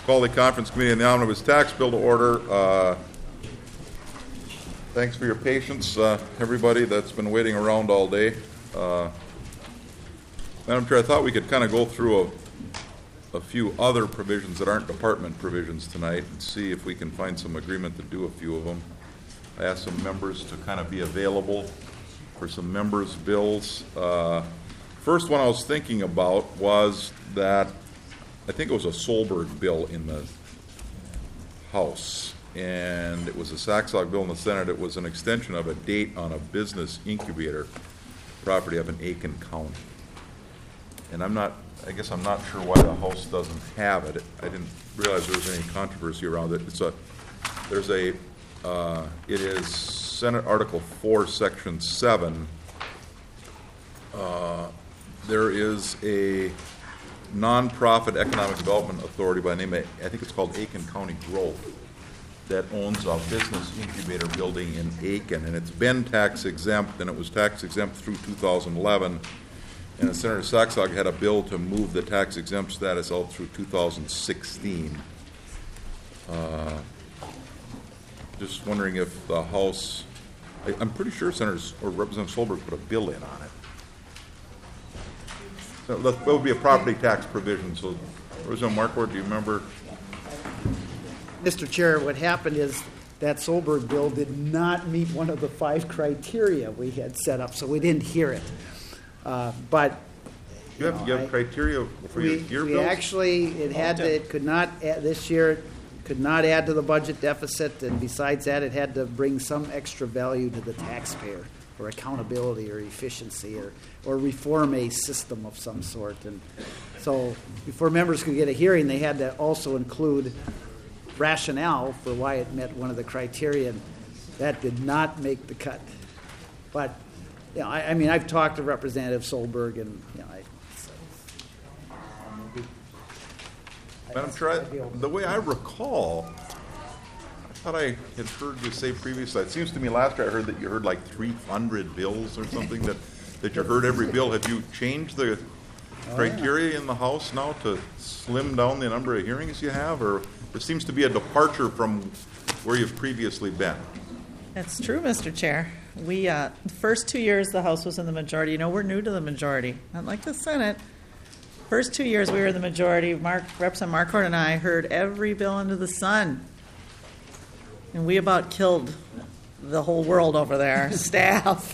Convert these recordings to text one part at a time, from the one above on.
Call the conference committee on the omnibus tax bill to order. Thanks for your patience, everybody that's been waiting around all day. Madam Chair, I thought we could kind of go through a few other provisions that aren't department provisions tonight and see if we can find some agreement to do a few of them. I asked some members to kind of be available for some members' bills. First one I was thinking about was that I think it was a Solberg bill in the House, and it was a Saxog bill in the Senate. It was an extension of a date on a business incubator property up in Aiken County. And I guess I'm not sure why the House doesn't have it. I didn't realize there was any controversy around it. It is Senate Article 4, Section 7. There is a nonprofit economic development authority by the name of, I think it's called Aiken County Growth, that owns a business incubator building in Aiken, and it's been tax exempt, and it was tax exempt through 2011. And Senator Saxog had a bill to move the tax exempt status out through 2016. Just wondering if the House, I'm pretty sure Representative Solberg put a bill in on it. So that would be a property tax provision. So, Representative Marquardt, do you remember? Mr. Chair, what happened is that Solberg bill did not meet one of the 5 criteria we had set up, so we didn't hear it. But you have criteria for your bills? Actually, it could not add, this year it could not add to the budget deficit, and besides that, it had to bring some extra value to the taxpayer, or accountability, or efficiency, or reform a system of some sort. And so, before members could get a hearing, they had to also include rationale for why it met one of the criteria, and that did not make the cut. But I mean, I've talked to Representative Solberg, and Madam Chair, the way I recall, I thought I had heard you say previously, it seems to me last year I heard that you heard like 300 bills or something, that you heard every bill. Have you changed the criteria in the House now to slim down the number of hearings you have, or there seems to be a departure from where you've previously been? That's true, Mr. Chair. We the first 2 years the House was in the majority. We're new to the majority, not like the Senate. First 2 years we were in the majority. Representative Marquardt and I heard every bill under the sun, and we about killed the whole world over there. Staff,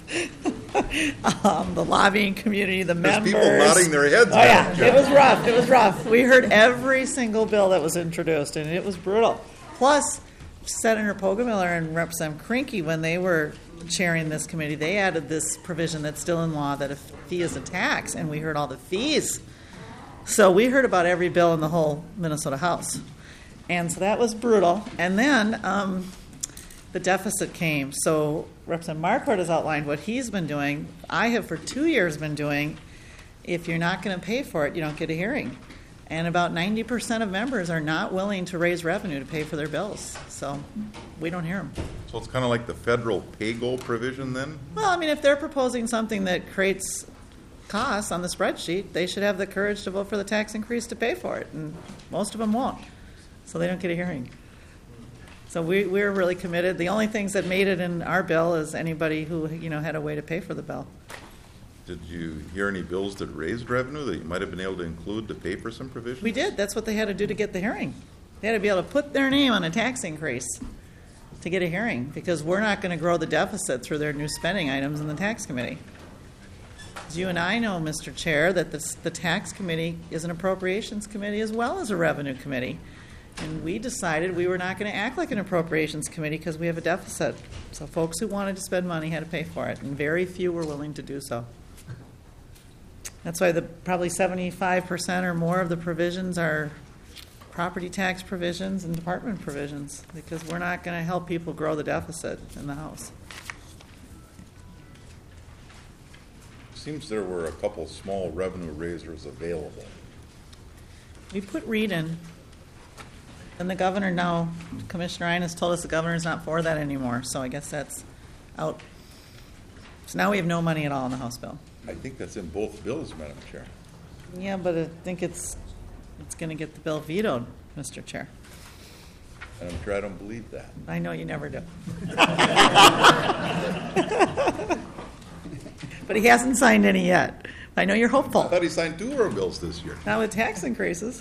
the lobbying community, the members. There's people nodding their heads. Oh yeah, it was rough. It was rough. We heard every single bill that was introduced, and it was brutal. Plus, Senator Poggemiller and Representative Krinky, when they were chairing this committee, they added this provision that's still in law that a fee is a tax, and we heard all the fees. So we heard about every bill in the whole Minnesota House. And so that was brutal. And then the deficit came. So Representative Marquardt has outlined what he's been doing. I have for 2 years been doing. If you're not going to pay for it, you don't get a hearing. And about 90% of members are not willing to raise revenue to pay for their bills. So we don't hear them. So it's kind of like the federal pay goal provision then? Well, I mean, if they're proposing something that creates costs on the spreadsheet, they should have the courage to vote for the tax increase to pay for it. And most of them won't. So they don't get a hearing. So we're really committed. The only things that made it in our bill is anybody who had a way to pay for the bill. Did you hear any bills that raised revenue that you might have been able to include to pay for some provisions? We did. That's what they had to do to get the hearing. They had to be able to put their name on a tax increase to get a hearing, because we're not going to grow the deficit through their new spending items in the tax committee. As you and I know, Mr. Chair, that the tax committee is an appropriations committee as well as a revenue committee. And we decided we were not going to act like an appropriations committee because we have a deficit. So folks who wanted to spend money had to pay for it, and very few were willing to do so. That's why probably 75% or more of the provisions are property tax provisions and department provisions, because we're not going to help people grow the deficit in the House. Seems there were a couple small revenue raisers available. We put Reed in, and the governor now, Commissioner Ines told us the governor's not for that anymore, so I guess that's out. So now we have no money at all in the House bill. I think that's in both bills, Madam Chair. Yeah, but I think it's it's going to get the bill vetoed, Mr. Chair. And I'm sure I don't believe that. I know you never do. But he hasn't signed any yet. I know you're I hopeful. thought he signed 2 of our bills this year. Not with tax increases.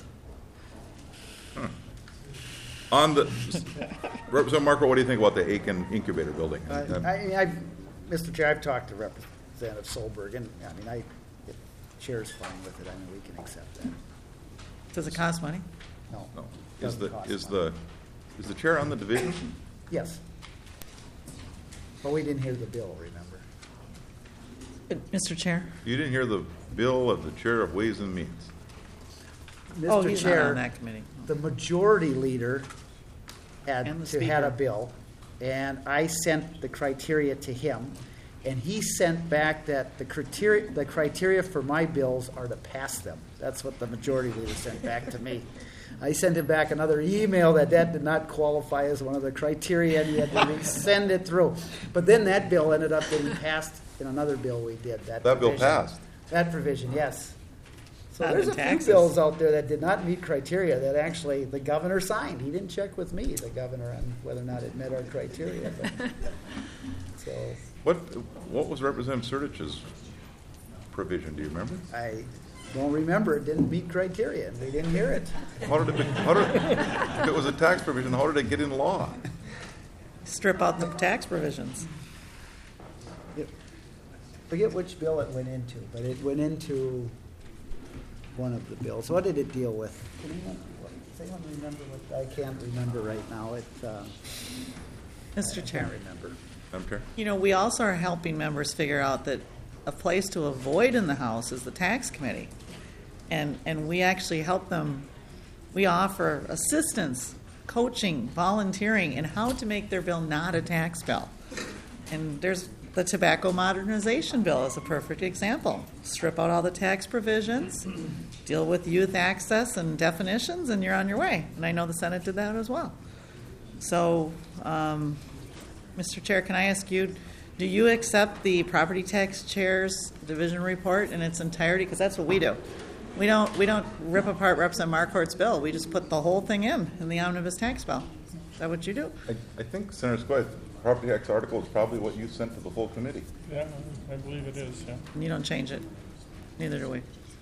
On the, Representative Marco, what do you think about the Aiken Incubator Building? Mr. Chair, I've talked to Representative Solberg, and, if Chair's fine with it, we can accept that. Does it cost money? No. No. Doesn't cost Is money. the chair on the division? Yes. But we didn't hear the bill, remember? Mr. Chair? You didn't hear the bill of the chair of Ways and Means. Oh, Mr. he's not Chair, on that committee. the majority leader had And the had a speaker. bill, and I sent the criteria to him, and he sent back that the criteria for my bills are to pass them. That's what the majority leader sent back to me. I sent him back another email that did not qualify as one of the criteria, and he had to send it through. But then that bill ended up getting passed in another bill we did. That bill provision. passed? That provision, yes. So Not there's in a few taxes. bills out there that did not meet criteria that actually the governor signed. He didn't check with me, the governor, on whether or not it met our criteria. But, so What was Representative Sertich's provision? Do you remember? I don't remember. It didn't meet criteria, and we didn't hear it. If it was a tax provision, how did it get in law? Strip out the tax provisions. Forget which bill it went into, but it went into one of the bills. What did it deal with? Does anyone remember what? I can't remember right now. Mr. Chair. Can't remember. Madam Chair? You know, we also are helping members figure out that a place to avoid in the House is the tax committee. And we actually help them, we offer assistance, coaching, volunteering, in how to make their bill not a tax bill. And there's the tobacco modernization bill is a perfect example. Strip out all the tax provisions, deal with youth access and definitions, and you're on your way. And I know the Senate did that as well. So, Mr. Chair, can I ask you, do you accept the property tax chair's division report in its entirety? Because that's what we do. We don't rip apart Representative Marquardt's bill. We just put the whole thing in the omnibus tax bill. Is that what you do? I think, Senator Squire, the property tax article is probably what you sent to the full committee. Yeah, I believe it is, yeah. And you don't change it. Neither do we.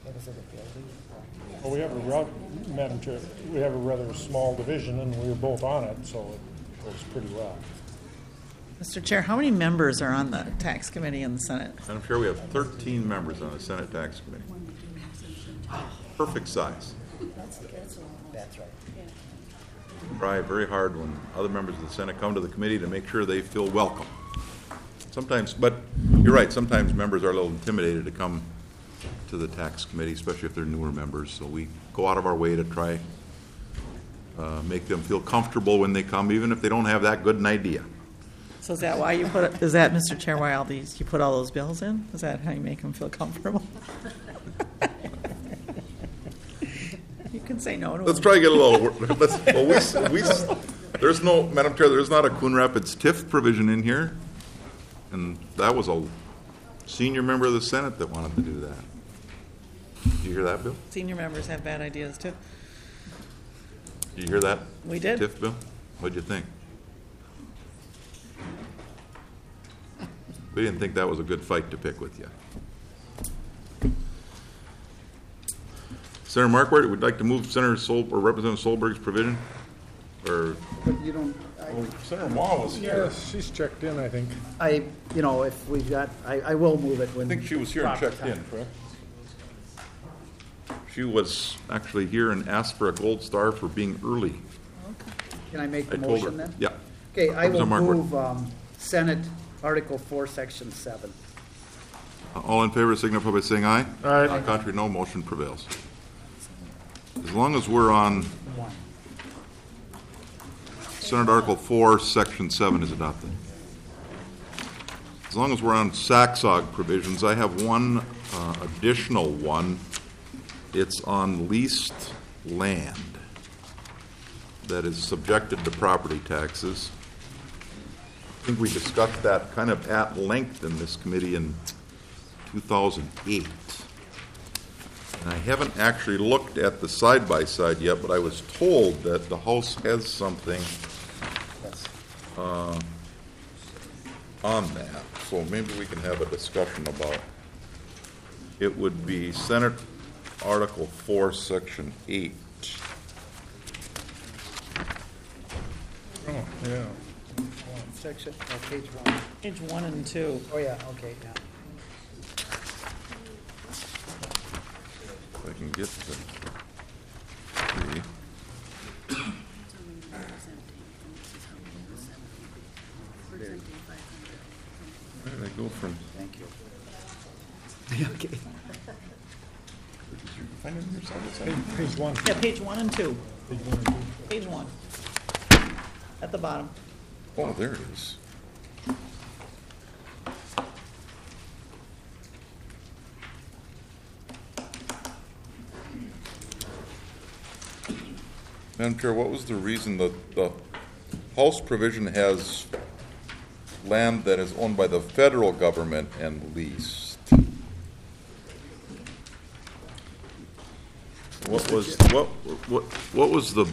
Well, Madam Chair, we have a rather small division, and we were both on it, so it goes pretty well. Mr. Chair, how many members are on the tax committee in the Senate? Madam Chair, we have 13 members on the Senate Tax Committee. Perfect size. That's right. Try very hard when other members of the Senate come to the committee to make sure they feel welcome. Sometimes, but you're right, sometimes members are a little intimidated to come to the tax committee, especially if they're newer members. So we go out of our way to try make them feel comfortable when they come, even if they don't have that good an idea. So is that why you put? Is that, Mr. Chair, why you put all those bills in? Is that how you make them feel comfortable? You can say no to Let's them. try to get a little. There's no, Madam Chair, there's not a Coon Rapids TIF provision in here, and that was a senior member of the Senate that wanted to do that. Did you hear that, Bill? Senior members have bad ideas too. Did you hear that? We did. TIF bill? What'd you think? We didn't think that was a good fight to pick with you. Senator Marquardt, would like to move Representative Solberg's provision? Or But you don't. Senator Ma was here. Yes, she's checked in, I think. If we've got, I will move it when. I think she was here and proper checked time. in, correct? She was actually here and asked for a gold star for being early. Can I make I the told her. motion then? Yeah. Okay, I will Representative Marquardt. move Senate Article 4, Section 7. All in favor signify by saying aye. Aye. Contrary, no. Motion prevails. As long as we're on 1. Senate Article 4, Section 7 is adopted. As long as we're on SACSOG provisions, I have one additional one. It's on leased land that is subjected to property taxes. I think we discussed that kind of at length in this committee in 2008. And I haven't actually looked at the side-by-side yet, but I was told that the House has something on that, so maybe we can have a discussion about. It would be Senate Article 4, Section 8. Oh, yeah. Section, page 1. Page 1 and 2. Oh, yeah, okay, yeah. If I can get to 3. Where did I go from? Thank you. Okay. Did you find it in your side? Page 1. Yeah, page 1 and 2. Page 1 and 2. Page 1. At the bottom. Oh, there it is. Madam Chair, what was the reason that the House provision has land that is owned by the federal government and leased? What was the?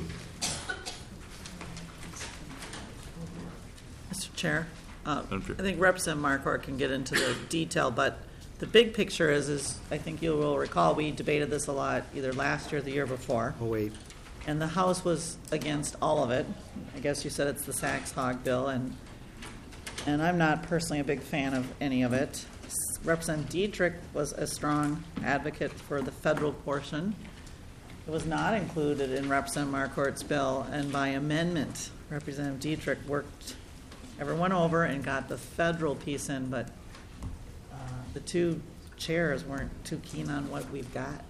Mr. Chair, I Madam Chair. think Representative Marquardt can get into the detail, but the big picture is I think you will recall, we debated this a lot either last year or the year before, Oh, wait. and the House was against all of it. I guess you said it's the Sachs-Hog bill, and I'm not personally a big fan of any of it. Representative Dietrich was a strong advocate for the federal portion. It was not included in Representative Marquardt's bill, and by amendment, Representative Dietrich worked everyone over and got the federal piece in, but the two chairs weren't too keen on what we've got.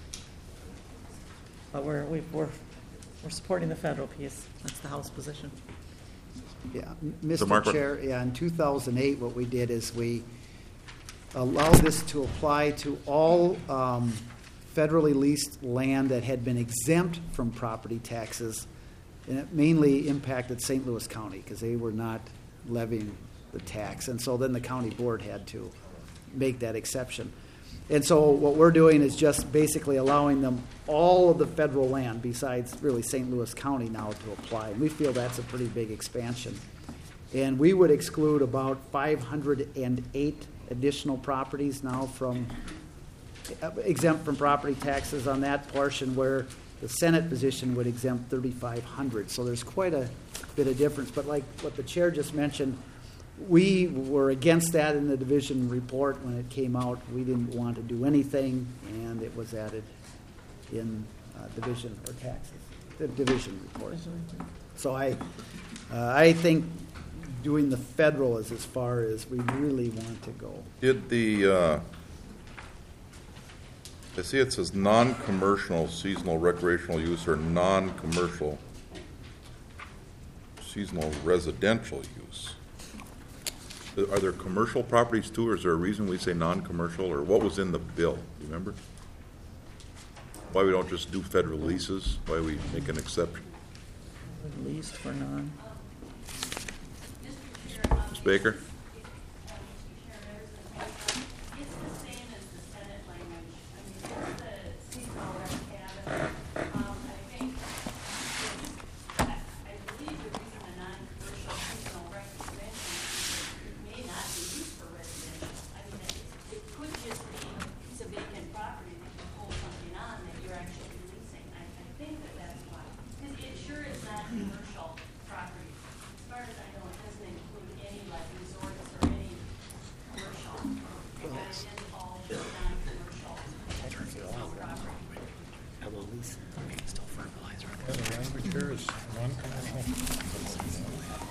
But we're supporting the federal piece. That's the House position. Yeah, So Mr. Mark, Chair, yeah, in 2008, what we did is we allowed this to apply to all federally leased land that had been exempt from property taxes, and it mainly impacted St. Louis County because they were not levying the tax, and so then the county board had to make that exception. And so what we're doing is just basically allowing them all of the federal land besides really St. Louis County now to apply. And we feel that's a pretty big expansion. And we would exclude about 508 additional properties now from exempt from property taxes on that portion, where the Senate position would exempt 3,500. So there's quite a bit of difference. But like what the chair just mentioned, we were against that in the division report when it came out. We didn't want to do anything, and it was added in division or taxes, the division report. So I think doing the federal is as far as we really want to go. Did the, I see it says non-commercial seasonal recreational use or non-commercial seasonal residential use. Are there commercial properties too, or is there a reason we say non-commercial, or what was in the bill? Do you remember? Why we don't just do federal leases? Why we make an exception? Leased for non. Ms. Baker? It's the same as the Senate language. I mean, there's the seasonal rec cabin. I think, I believe the reason the non-commercial seasonal rec convention may not be used for residential. I mean, it could just be a piece of vacant property that you pull something on that you're actually leasing. I think that's why. Because it sure is not commercial property. As far as I know, it doesn't include any like resorts or any commercial. It is all non-commercial property. Yeah, the language here is non-commercial.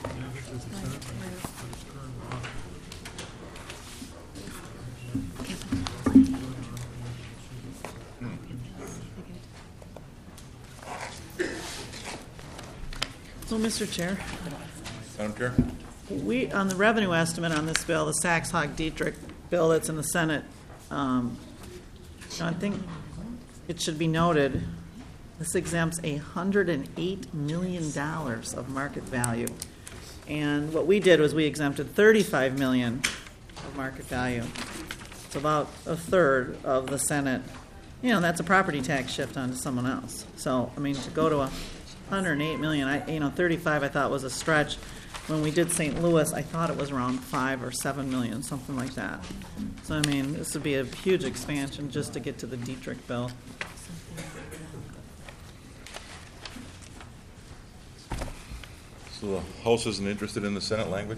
So, Mr. Chair, Madam Chair? we, on the revenue estimate on this bill, the Sachs-Hog-Dietrich bill that's in the Senate, I think it should be noted, this exempts $108 million of market value. And what we did was we exempted $35 million of market value. It's about a third of the Senate that's a property tax shift onto someone else. So, I mean, to go to 108 million, 35 I thought was a stretch. When we did St. Louis, I thought it was around 5 or 7 million, something like that. So, I mean, this would be a huge expansion just to get to the Dietrich bill. So the House isn't interested in the Senate language?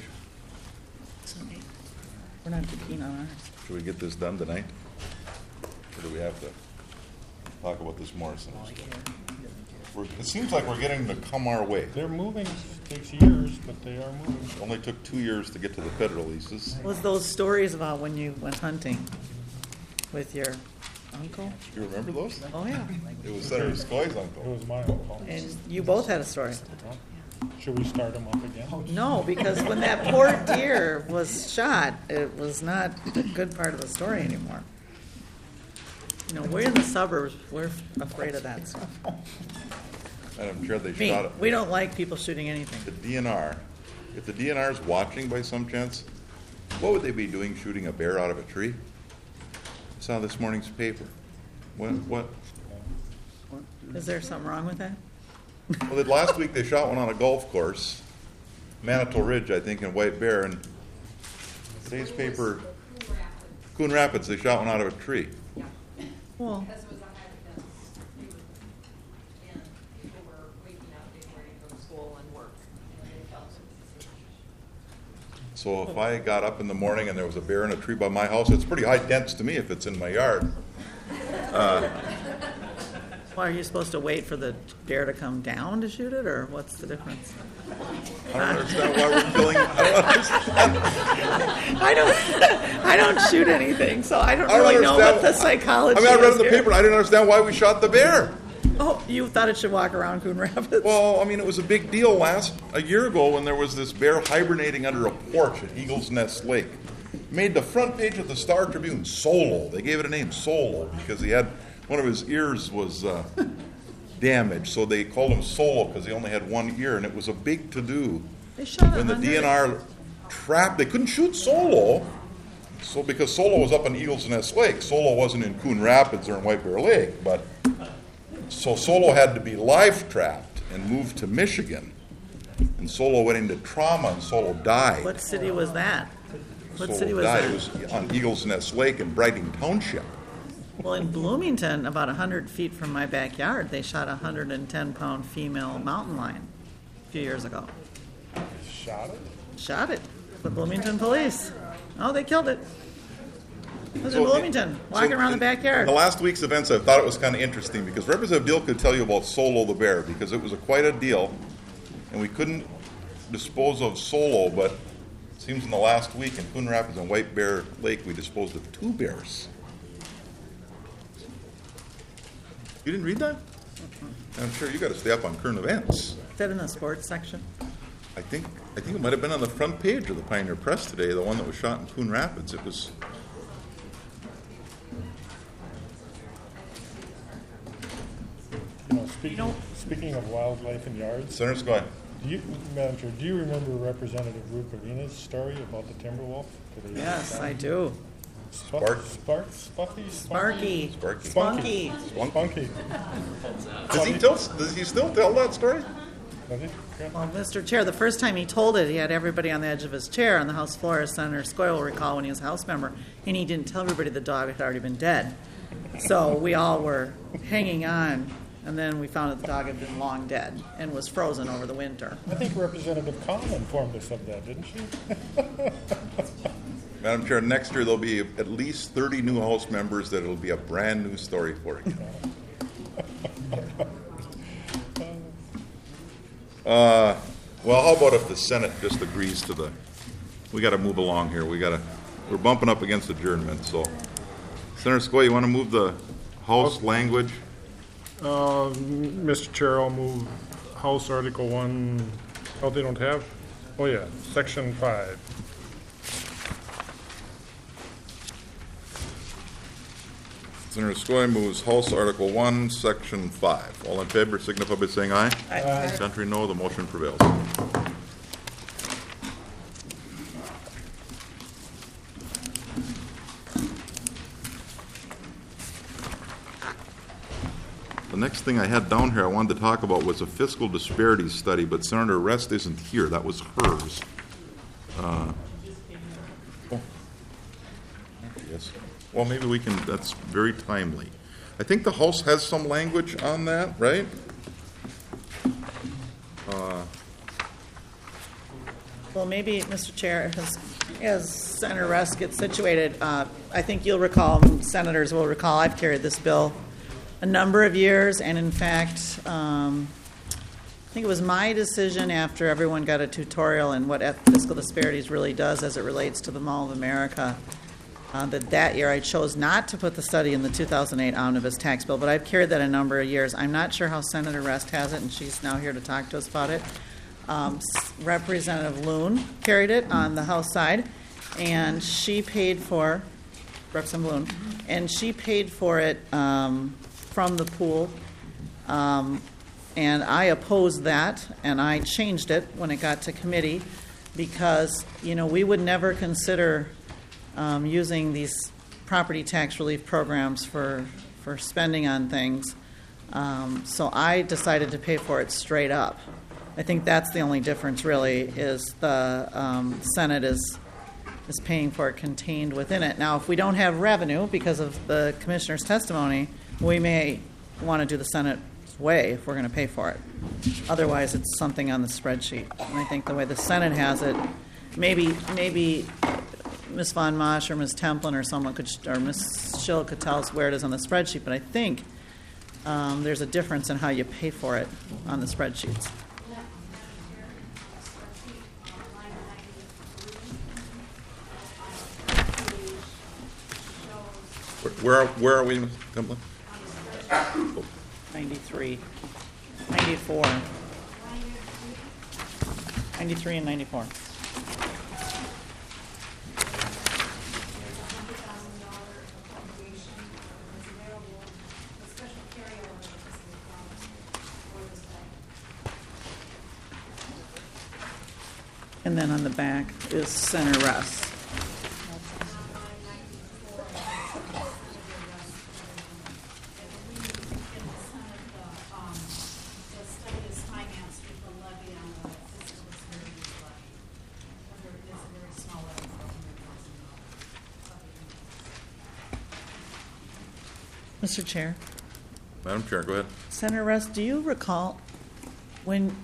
We're not too keen on ours. Should we get this done tonight? Or do we have to talk about this more? It seems like we're getting to come our way. They're moving, takes years, but they are moving. It only took 2 years to get to the federal leases. Was those stories about when you went hunting with your uncle? You remember those? Oh, yeah. It was Senator Skoye's It uncle. was my uncle. And you both had a story. Should we start them up again? No, because when that poor deer was shot, it was not a good part of the story anymore. We're in the suburbs. We're afraid of that stuff. Madam Chair, they Me, shot it. we don't like people shooting anything. The DNR, if the DNR is watching by some chance, what would they be doing shooting a bear out of a tree? I saw this morning's paper. What? Is there something wrong with that? Well, last week they shot one on a golf course, Manitou Ridge, I think, in White Bear, and today's paper, Coon Rapids, they shot one out of a tree. Well, Because it was a high defense neighborhood, and people were waking up, getting ready to go to school and work, and they felt some. So if I got up in the morning and there was a bear in a tree by my house, it's pretty high dense to me if it's in my yard. are you supposed to wait for the bear to come down to shoot it, or what's the difference? I don't understand why we're killing. I don't shoot anything, so I don't I don't really know what understand. the psychology is. I read in the here. paper and I didn't understand why we shot the bear. Oh, you thought it should walk around Coon Rapids? Well, it was a big deal a year ago when there was this bear hibernating under a porch at Eagles Nest Lake. Made the front page of the Star Tribune, Solo. They gave it a name, Solo, because he had one of his ears was damaged, so they called him Solo because he only had one ear, and it was a big to-do. They shot When the 100. DNR trapped, they couldn't shoot Solo, so because Solo was up on Eagles Nest Lake. Solo wasn't in Coon Rapids or in White Bear Lake, but so Solo had to be live trapped and moved to Michigan. And Solo went into trauma and Solo died. What city was that? What city Solo was died. that? It was on Eagles Nest Lake in Brighton Township. Well, in Bloomington, about 100 feet from my backyard, they shot a 110-pound female mountain lion a few years ago. Shot it? Shot it. The Bloomington police. Oh, they killed it. It was in So- Bloomington, walking so around the in backyard. The last week's events, I thought it was kind of interesting because Representative Dill could tell you about Solo the bear because it was quite a deal, and we couldn't dispose of Solo, but it seems in the last week in Coon Rapids and White Bear Lake, we disposed of 2 bears. You didn't read that? I'm sure you got to stay up on current events. Is that in the sports section? I think it might have been on the front page of the Pioneer Press today, the one that was shot in Coon Rapids. It was. Speaking of wildlife and yards, Senator Skoye. Madam Chair, do you remember Representative Rukavina's story about the timber wolf? Yes, I do. Sparky. Sparky. Sparky. Spunky. Spunky. Does he still tell that story? Does he? Yeah. Well, Mr. Chair, the first time he told it, he had everybody on the edge of his chair on the House floor, as Senator Skoye will recall when he was a House member, and he didn't tell everybody the dog had already been dead. So we all were hanging on, and then we found that the dog had been long dead and was frozen over the winter. I think Representative Kahn informed us of that, didn't she? Madam Chair, next year there'll be at least 30 new House members that it'll be a brand new story for you. Well, how about if the Senate just agrees to we got to move along here. We're bumping up against adjournment. So, Senator Skoye, you want to move the House language? Mr. Chair, I'll move House Article 1. Oh, they don't have? Oh, yeah, Section 5. Senator Skoye moves House Article 1, Section 5. All in favor signify by saying aye. Aye. Contrary, no. The motion prevails. The next thing I had down here I wanted to talk about was a fiscal disparities study, but Senator Rest isn't here. That was hers. Oh. Yes. Well, maybe we can, that's very timely. I think the House has some language on that, right? Well, maybe, Mr. Chair, as Senator Rest gets situated, I think you'll recall, senators will recall, I've carried this bill a number of years, and in fact, I think it was my decision after everyone got a tutorial in what fiscal disparities really does as it relates to the Mall of America, that year I chose not to put the study in the 2008 omnibus tax bill, but I've carried that a number of years. I'm not sure how Senator Rest has it, and she's now here to talk to us about it. Representative Loon carried it on the House side, and she paid for, Representative Loon, and she paid for it from the pool, and I opposed that, and I changed it when it got to committee because, we would never consider using these property tax relief programs for spending on things. So I decided to pay for it straight up. I think that's the only difference, really, is the Senate is paying for it contained within it. Now, if we don't have revenue because of the commissioner's testimony, we may want to do the Senate way if we're going to pay for it. Otherwise, it's something on the spreadsheet. And I think the way the Senate has it, maybe Ms. Von Mosch or Ms. Templin or someone could, or Ms. Schill could tell us where it is on the spreadsheet. But I think there's a difference in how you pay for it on the spreadsheets. Where are we, Ms. Templin? 93, 94, 93 and 94. And then on the back is Senator Rest. Mr. Chair. Madam Chair, go ahead. Senator Rest, do you recall when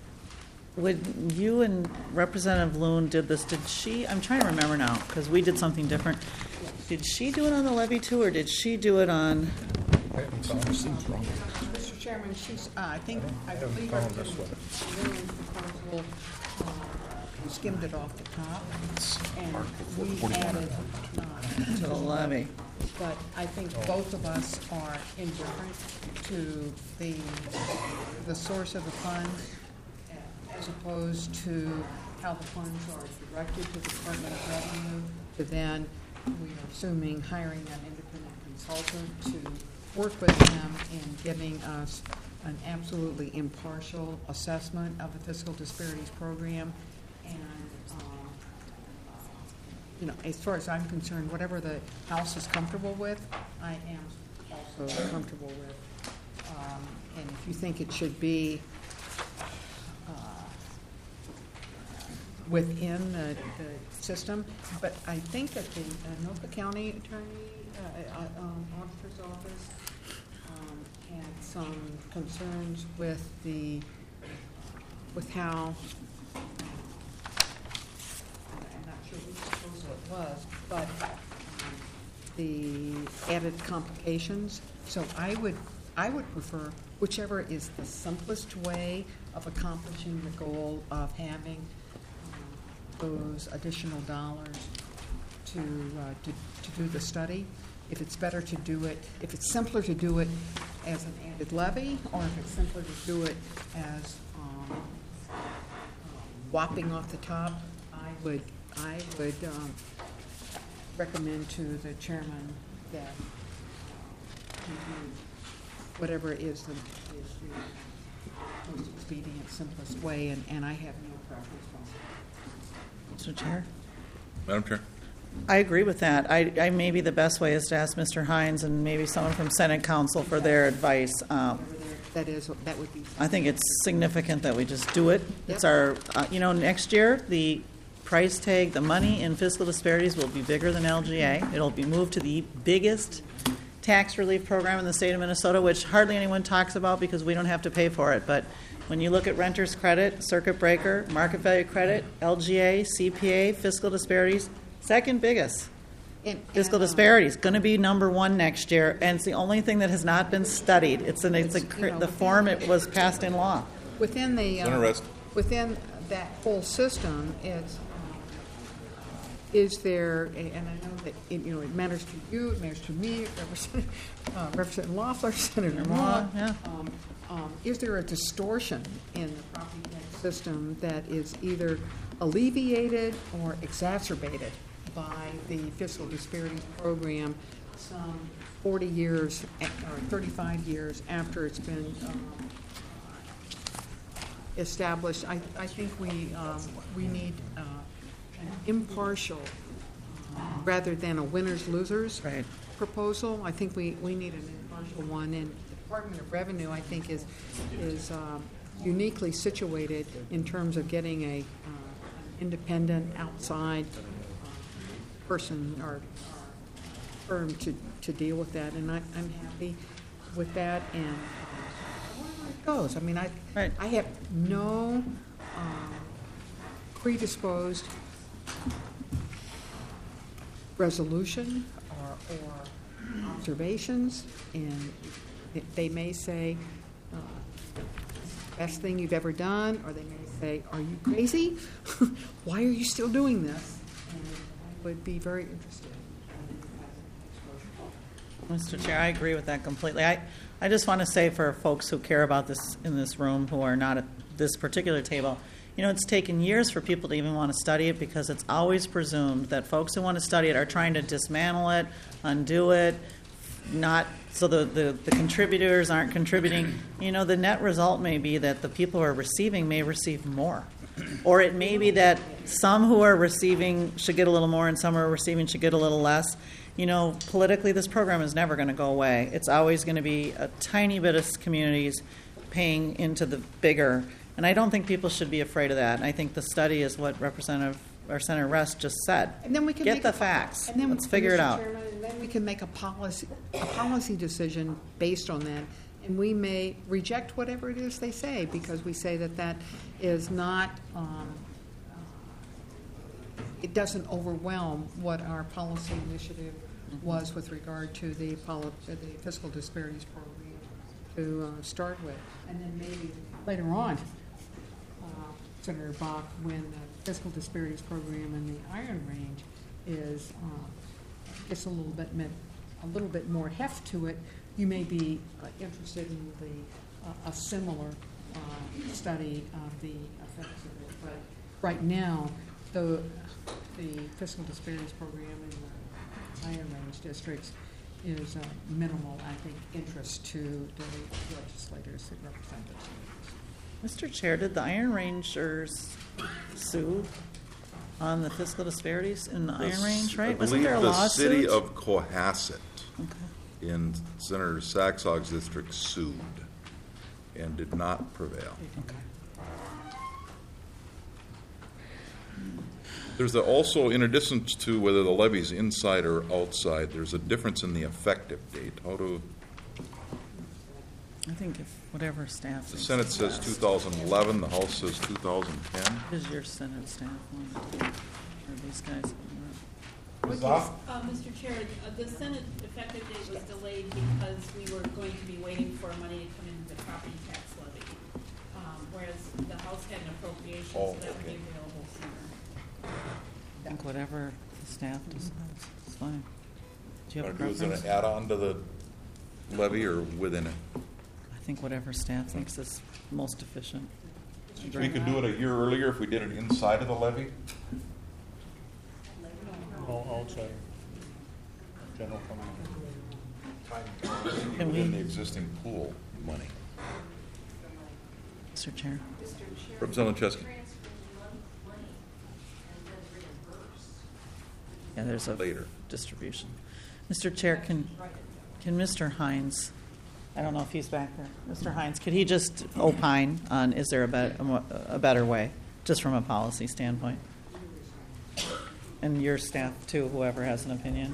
you and Representative Loon did this, did she, I'm trying to remember now, because we did something different. Did she do it on the levy too, or did she do it on? Mr. Chairman, I believe Representative Loon's proposal skimmed it off the top, and we added To the levy. But I think both of us are indifferent to the source of the funds as opposed to how the funds are directed to the Department of Revenue, to then, we are assuming, hiring an independent consultant to work with them in giving us an absolutely impartial assessment of the fiscal disparities program. And as far as I'm concerned, whatever the House is comfortable with, I am also comfortable with. And if you think it should be within the system, but I think that the Anoka County Auditor's Office had some concerns with how. Which proposal it was, but the added complications. So I would prefer whichever is the simplest way of accomplishing the goal of having those additional dollars to do the study. If it's better to do it, if it's simpler to do it as an added levy, or if it's simpler to do it as whopping off the top, I would recommend to the chairman that he do whatever is the most expedient, simplest way, and I have no preference for it. Mr. Chair. Madam Chair. I agree with that. I maybe the best way is to ask Mr. Hines and maybe someone from Senate Council for their advice. That would be. I think it's significant that we just do it. It's Yep. our, next year, the price tag, the money in fiscal disparities will be bigger than LGA. It'll be moved to the biggest tax relief program in the state of Minnesota, which hardly anyone talks about because we don't have to pay for it. But when you look at renter's credit, circuit breaker, market value credit, LGA, CPA, fiscal disparities, second biggest. Fiscal disparities, going to be number one next year, and it's the only thing that has not been studied. The form it was passed in law. Within the, Interesting. within that whole system, is there, and I know that, it matters to you, it matters to me, Representative Loeffler, Senator Moore. Yeah. Is there a distortion in the property tax system that is either alleviated or exacerbated by the fiscal disparities program some 40 years or 35 years after it's been established? I think we need an impartial rather than a winners-losers Right. proposal. I think we need an impartial one, and the Department of Revenue, I think, is uniquely situated in terms of getting an independent, outside person or firm to deal with that, and I'm happy with that, and where it goes. I mean, Right. I have no predisposed resolution or observations, and they may say, best thing you've ever done, or they may say, are you crazy? Why are you still doing this? And I would be very interested. Mr. Chair, I agree with that completely. I just want to say for folks who care about this in this room who are not at this particular table, it's taken years for people to even want to study it because it's always presumed that folks who want to study it are trying to dismantle it, undo it, not so the contributors aren't contributing. The net result may be that the people who are receiving may receive more. Or it may be that some who are receiving should get a little more and some who are receiving should get a little less. Politically, this program is never going to go away. It's always going to be a tiny bit of communities paying into the bigger. And I don't think people should be afraid of that. And I think the study is what Senator Rest just said. And then we can get make the facts. And then, let's figure it Mr. out. Chairman, and then we can make a policy decision based on that. And we may reject whatever it is they say because we say that is not, it doesn't overwhelm what our policy initiative was with regard to the fiscal disparities program to start with. And then maybe later on, Senator Bach, when the fiscal disparities program in the Iron Range is gets a little bit more heft to it, you may be interested in a similar study of the effects of it. But right now, the fiscal disparities program in the Iron Range districts is minimal, I think, interest to the legislators that represent those. Mr. Chair, did the Iron Rangers sue on the fiscal disparities in the Iron Range, right? Wasn't there a I believe the lawsuit? city of Cohasset in Senator Saxog's district sued and did not prevail. There's also, in addition to whether the levy's inside or outside, there's a difference in the effective date. I think if whatever staff. The Senate says 2011, the House says 2010. Is your Senate staff one? Or these guys? Mr. Chair, the Senate effective date was delayed because we were going to be waiting for money to come into the property tax levy. Whereas the House had an appropriation, so that would be available sooner. I think whatever the staff decides, it's fine. Do you have a Want to do it as preference? an add-on to the levy or within it? I think whatever staff thinks is most efficient. We could do it a year earlier if we did it inside of the levy? Outside. General fund. Can Within the we, existing pool money. Mr. Chair? Representative Chesky. Yeah, there's a later. distribution. Mr. Chair, can Mr. Hines, I don't know if he's back there. Mr. Hines, could he just opine on, is there a better way, just from a policy standpoint? And your staff too, whoever has an opinion.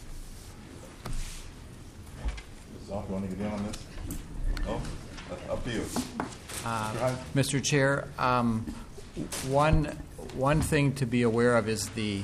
Zoff, you want to get in on this? No? Up to you. Mr. Chair, one thing to be aware of is the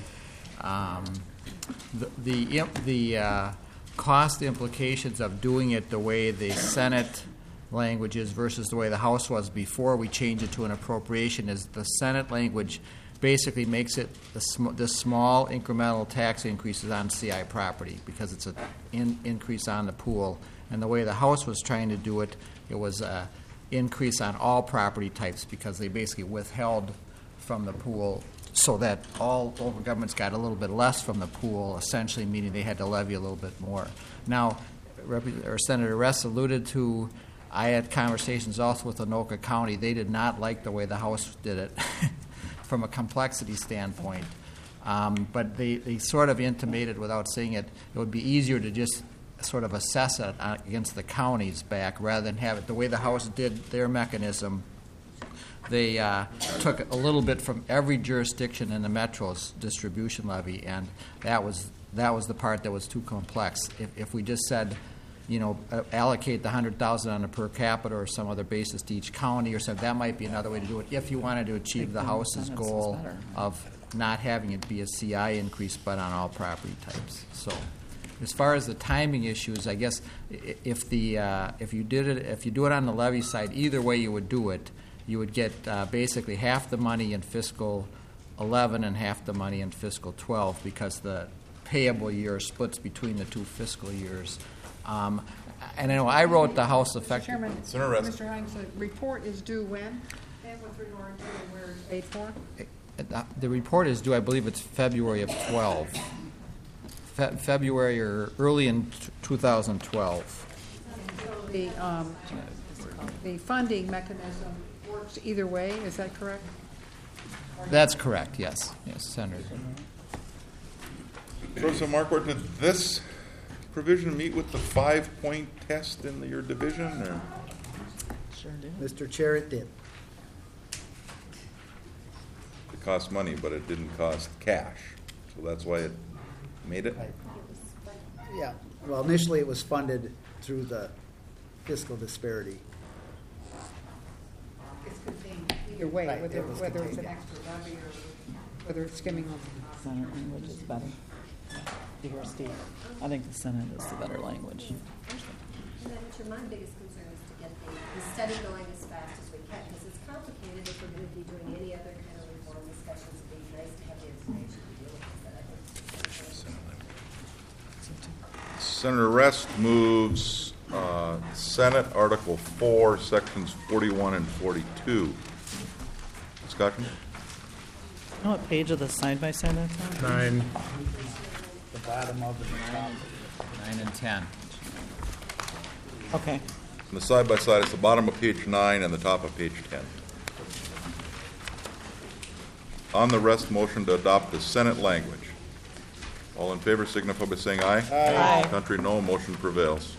cost implications of doing it the way the Senate language is versus the way the House was before we change it to an appropriation. Is the Senate language basically makes it the small incremental tax increases on CI property because it's an increase on the pool. And the way the House was trying to do it, it was an increase on all property types because they basically withheld from the pool so that all local governments got a little bit less from the pool, essentially meaning they had to levy a little bit more. Now, Senator Ress alluded to, I had conversations also with Anoka County. They did not like the way the House did it from a complexity standpoint. But they sort of intimated without saying it, it would be easier to just sort of assess it against the counties back rather than have it the way the House did their mechanism. They took a little bit from every jurisdiction in the Metro's distribution levy, and that was the part that was too complex. If we just said, allocate the $100,000 on a per capita or some other basis to each county or something, that might be another way to do it if you wanted to achieve the House's goal of not having it be a CI increase but on all property types. So as far as the timing issues, I guess if you do it on the levy side, either way you would do it, you would get basically half the money in fiscal 11 and half the money in fiscal 12 because the payable year splits between the two fiscal years. And I know I wrote the House effective. Chairman, Senator Ress. Mr. Hines, the report is due when? And with regard to where it's paid for? The report is due, I believe it's February of 12. February or early in 2012. The funding mechanism works either way, is that correct? That's correct, yes. Yes, Senator. Professor Marquardt, did this provision meet with the 5-point test in your division? Or? Sure do. Mr. Chair, it did. It cost money, but it didn't cost cash. So that's why it made it? Yeah, well, initially it was funded through the fiscal disparity. It's contained either way, Right, whether it was it's an contained. extra levy or whether it's skimming on the top. Senate language is better. You hear Steve? I think the Senate is the better language. Madam Chair, my biggest concern is to get the study going as fast as we can, because it's complicated if we're going to be doing any other kind of reform discussions. It'd be nice to have the information to deal with it, but I think. Senator Rest moves Senate Article 4, Sections 41 and 42. Discussion? You know what page of the side-by-side that's on? 9. The bottom of the top. 9 and 10. Okay. And the side-by-side is the bottom of page 9 and the top of page 10. On the Rest motion to adopt the Senate language. All in favor signify by saying aye. Aye. Contrary, no. Motion prevails.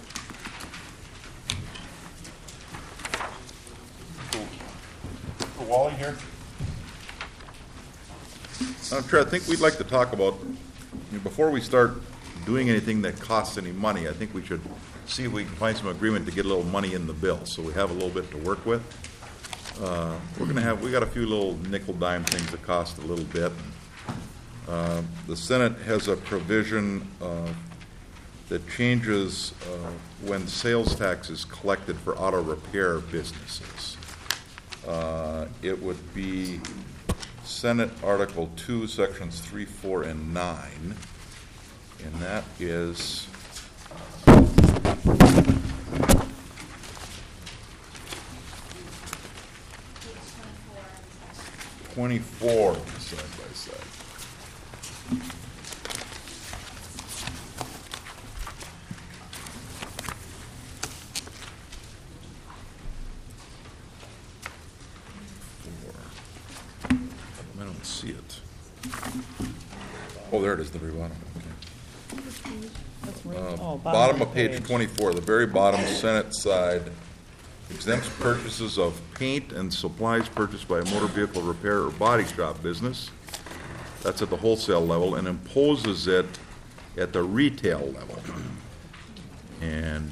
Wally here. Chair, I think we'd like to talk about, before we start doing anything that costs any money, I think we should see if we can find some agreement to get a little money in the bill, so we have a little bit to work with. We got a few little nickel dime things that cost a little bit. The Senate has a provision that changes when sales tax is collected for auto repair businesses. It would be Senate Article 2, Sections 3, 4, and 9, and that is $24 side by side. I don't see it. Oh, there it is, the very bottom. Oh, Bottom of page 24, the very bottom Senate side, exempts purchases of paint and supplies purchased by a motor vehicle repair or body shop business. That's at the wholesale level, and imposes it at the retail level. And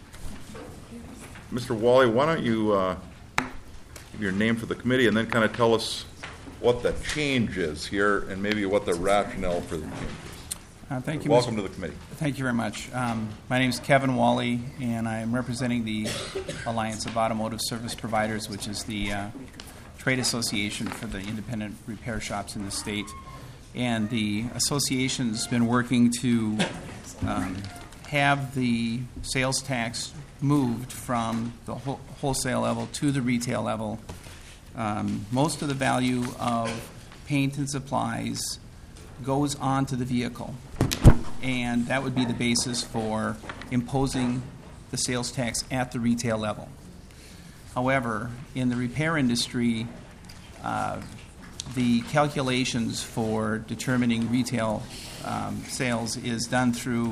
Mr. Wally, why don't you give your name for the committee and then kind of tell us what the change is here and maybe what the rationale for the change is. Thank you. Welcome to the committee. Thank you very much. My name is Kevin Wally, and I'm representing the Alliance of Automotive Service Providers, which is the trade association for the independent repair shops in the state. And the association's been working to have the sales tax moved from the wholesale level to the retail level. Most of the value of paint and supplies goes onto the vehicle, and that would be the basis for imposing the sales tax at the retail level. However, in the repair industry, the calculations for determining retail sales is done through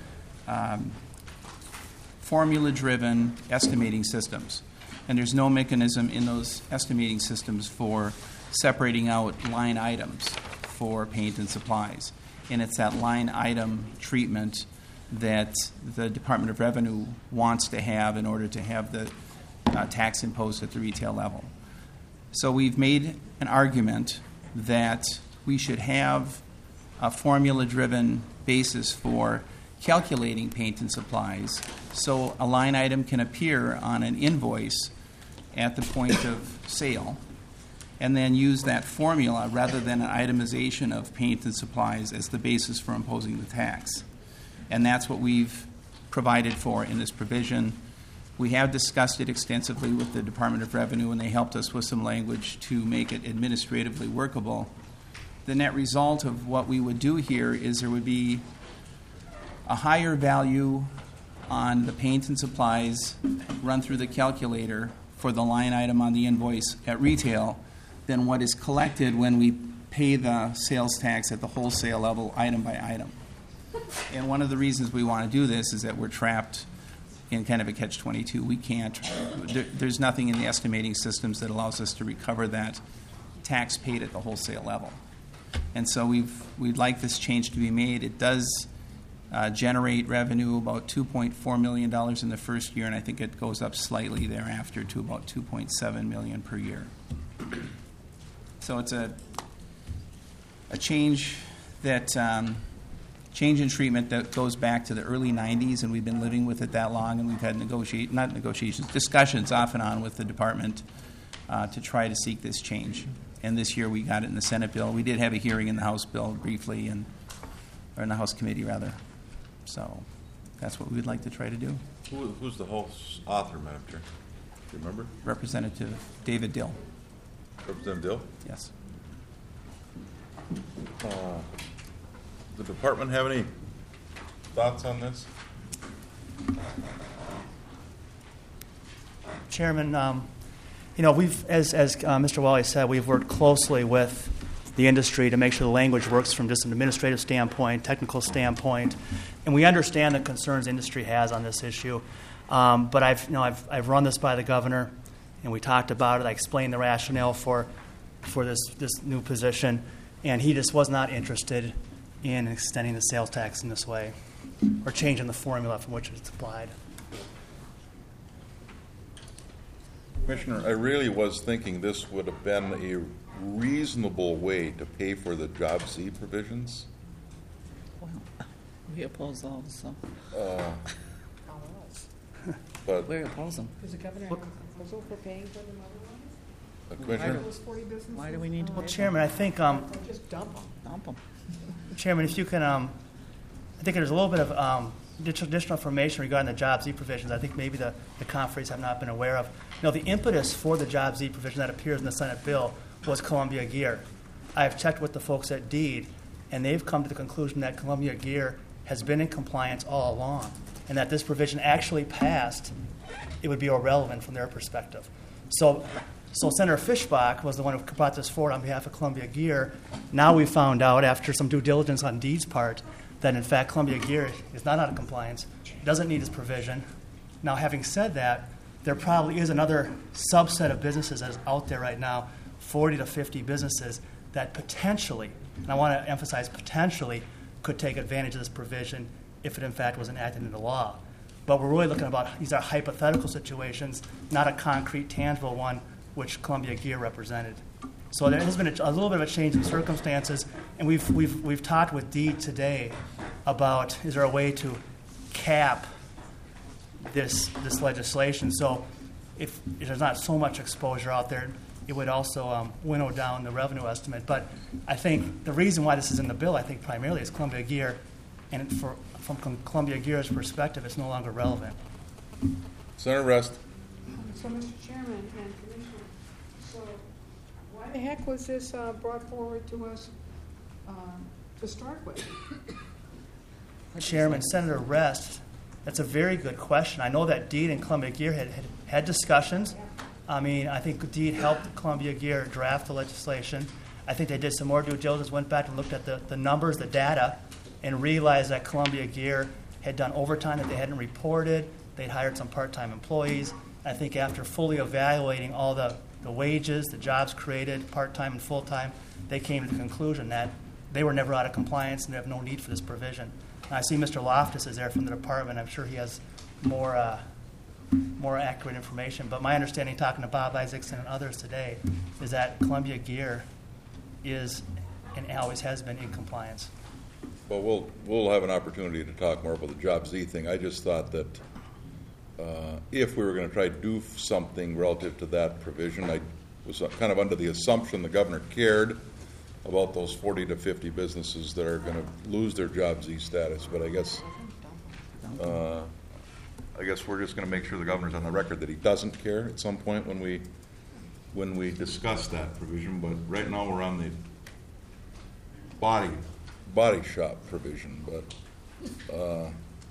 formula-driven estimating systems. And there's no mechanism in those estimating systems for separating out line items for paint and supplies. And it's that line item treatment that the Department of Revenue wants to have in order to have the tax imposed at the retail level. So we've made an argument that we should have a formula-driven basis for calculating paint and supplies so a line item can appear on an invoice at the point of sale, and then use that formula rather than an itemization of paint and supplies as the basis for imposing the tax. And that's what we've provided for in this provision. We have discussed it extensively with the Department of Revenue, and they helped us with some language to make it administratively workable. The net result of what we would do here is there would be a higher value on the paint and supplies run through the calculator for the line item on the invoice at retail than what is collected when we pay the sales tax at the wholesale level item by item. And one of the reasons we want to do this is that we're trapped in kind of a catch-22. We can't, there's nothing in the estimating systems that allows us to recover that tax paid at the wholesale level. And so we'd like this change to be made. It does generate revenue about $2.4 million in the first year, and I think it goes up slightly thereafter to about $2.7 million per year. So it's a change that change in treatment that goes back to the early 90s, and we've been living with it that long, and we've had discussions off and on with the department to try to seek this change. And this year we got it in the Senate bill. We did have a hearing in the House bill briefly, or in the House committee rather. So that's what we would like to try to do. Who's the House author, Madam Chair? Do you remember? Representative David Dill. Representative Dill? Yes. Does the department have any thoughts on this? Chairman, we've, as Mr. Wally said, we've worked closely with the industry to make sure the language works from just an administrative standpoint, technical standpoint, and we understand the concerns the industry has on this issue. But I've run this by the governor, and we talked about it. I explained the rationale for this new position, and he just was not interested in extending the sales tax in this way or changing the formula from which it's applied. Commissioner, I really was thinking this would have been a reasonable way to pay for the Job C provisions. Well, we oppose those, so But we oppose them. Does the governor have a proposal for paying for them otherwise? Commissioner, Those 40 businesses? Why do we need to? Well, Chairman, I think, Just dump them. Dump them. Chairman, if you can, I think there's a little bit of additional information regarding the Job Z provisions. I think maybe the conferees have not been aware of. The impetus for the Job Z provision that appears in the Senate bill was Columbia Gear. I've checked with the folks at DEED, and they've come to the conclusion that Columbia Gear has been in compliance all along, and that this provision actually passed, it would be irrelevant from their perspective. So So Senator Fishbach was the one who brought this forward on behalf of Columbia Gear. Now we found out, after some due diligence on Deed's part, that in fact Columbia Gear is not out of compliance, doesn't need this provision. Now, having said that, there probably is another subset of businesses that is out there right now, 40 to 50 businesses, that potentially, and I want to emphasize potentially, could take advantage of this provision if it in fact was enacted into law. But we're really looking about, these are hypothetical situations, not a concrete, tangible one, which Columbia Gear represented. So there has been a little bit of a change in circumstances, and we've talked with Deed today about, is there a way to cap this legislation? So if there's not so much exposure out there, it would also winnow down the revenue estimate. But I think the reason why this is in the bill, I think primarily is Columbia Gear, and from Columbia Gear's perspective, it's no longer relevant. Senator Rest. So, Mr. Chairman and Commissioner, so why the heck was this brought forward to us to start with? Chairman, Senator Rest, that's a very good question. I know that Deed and Columbia Gear had discussions. I mean, I think Deed helped Columbia Gear draft the legislation. I think they did some more due diligence, went back and looked at the numbers, the data, and realized that Columbia Gear had done overtime that they hadn't reported. They'd hired some part-time employees. I think after fully evaluating all the wages, the jobs created, part-time and full-time, they came to the conclusion that they were never out of compliance and they have no need for this provision. And I see Mr. Loftus is there from the department. I'm sure he has more accurate information. But my understanding, talking to Bob Isaacson and others today, is that Columbia Gear is and always has been in compliance. Well, we'll have an opportunity to talk more about the Job Z thing. I just thought that if we were going to try to do something relative to that provision, I was kind of under the assumption the governor cared about those 40 to 50 businesses that are going to lose their Job Z status. But I guess we're just going to make sure the governor's on the record that he doesn't care at some point when we discuss that provision. But right now we're on the body shop provision. But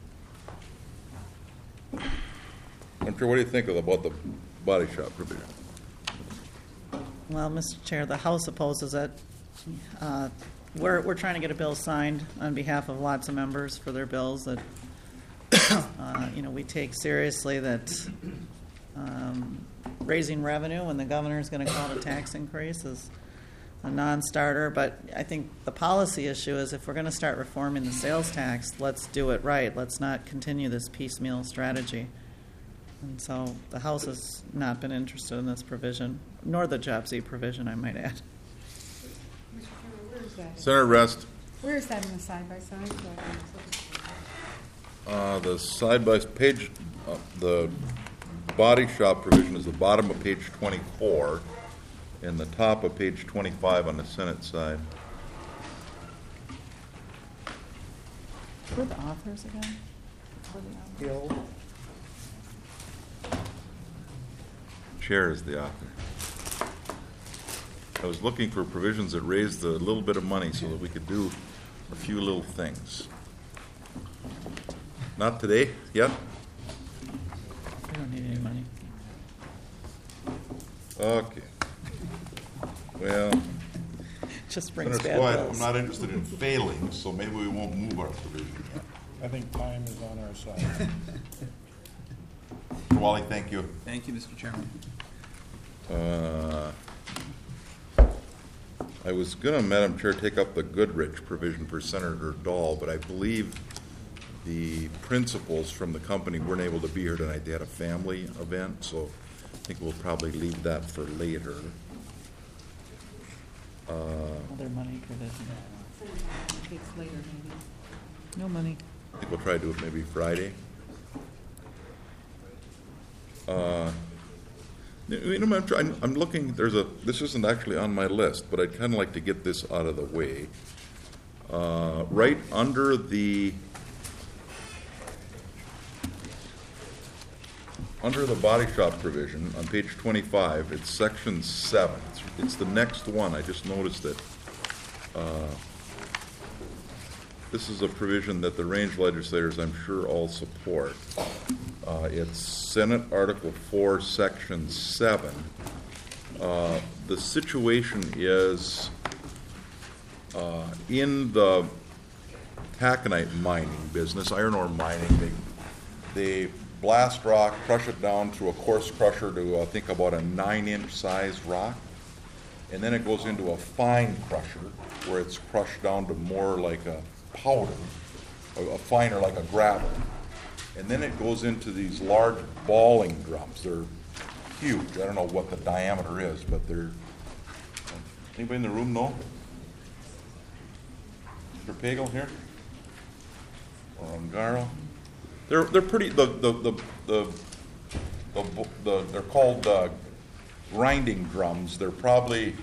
I'm sure, what do you think about the body shop provision? Well, Mr. Chair, the House opposes it. We're trying to get a bill signed on behalf of lots of members for their bills that we take seriously, that raising revenue when the governor is going to call it a tax increase is a non-starter. But I think the policy issue is, if we're going to start reforming the sales tax, let's do it right. Let's not continue this piecemeal strategy. And so the House has not been interested in this provision, nor the Job Z provision, I might add. Mr. Chairman, where is that? Senator Rest. Where is that in the side-by-side? The side-by-page, the body shop provision is the bottom of page 24 and the top of page 25 on the Senate side. Who are the authors again? Bill. Chair is the author. I was looking for provisions that raised a little bit of money so that we could do a few little things. Not today, yet? We don't need any money. Okay. Well, Just brings Senator bad Squire, bills. I'm not interested in failing, so maybe we won't move our provision yet. I think time is on our side. Mr. Wally, thank you. Thank you, Mr. Chairman. I was going to, Madam Chair, take up the Goodrich provision for Senator Dahl, but I believe the principals from the company weren't able to be here tonight. They had a family event, so I think we'll probably leave that for later. Other money provision. It's later, maybe. No money. I think we'll try to do it maybe Friday. I'm looking, this isn't actually on my list, but I'd kind of like to get this out of the way. Right under the body shop provision on page 25, it's section 7. It's the next one. I just noticed it. This is a provision that the range legislators, I'm sure, all support. It's Senate Article 4, Section 7. The situation is, in the taconite mining business, iron ore mining, they blast rock, crush it down through a coarse crusher to, I think, about a 9-inch size rock. And then it goes into a fine crusher where it's crushed down to more like a powder, a finer like a gravel. And then it goes into these large balling drums. They're huge. I don't know what the diameter is, but they're... Anybody in the room know? Mr. Pagel here? Or Ungaro? They're pretty... They're called grinding drums. They're probably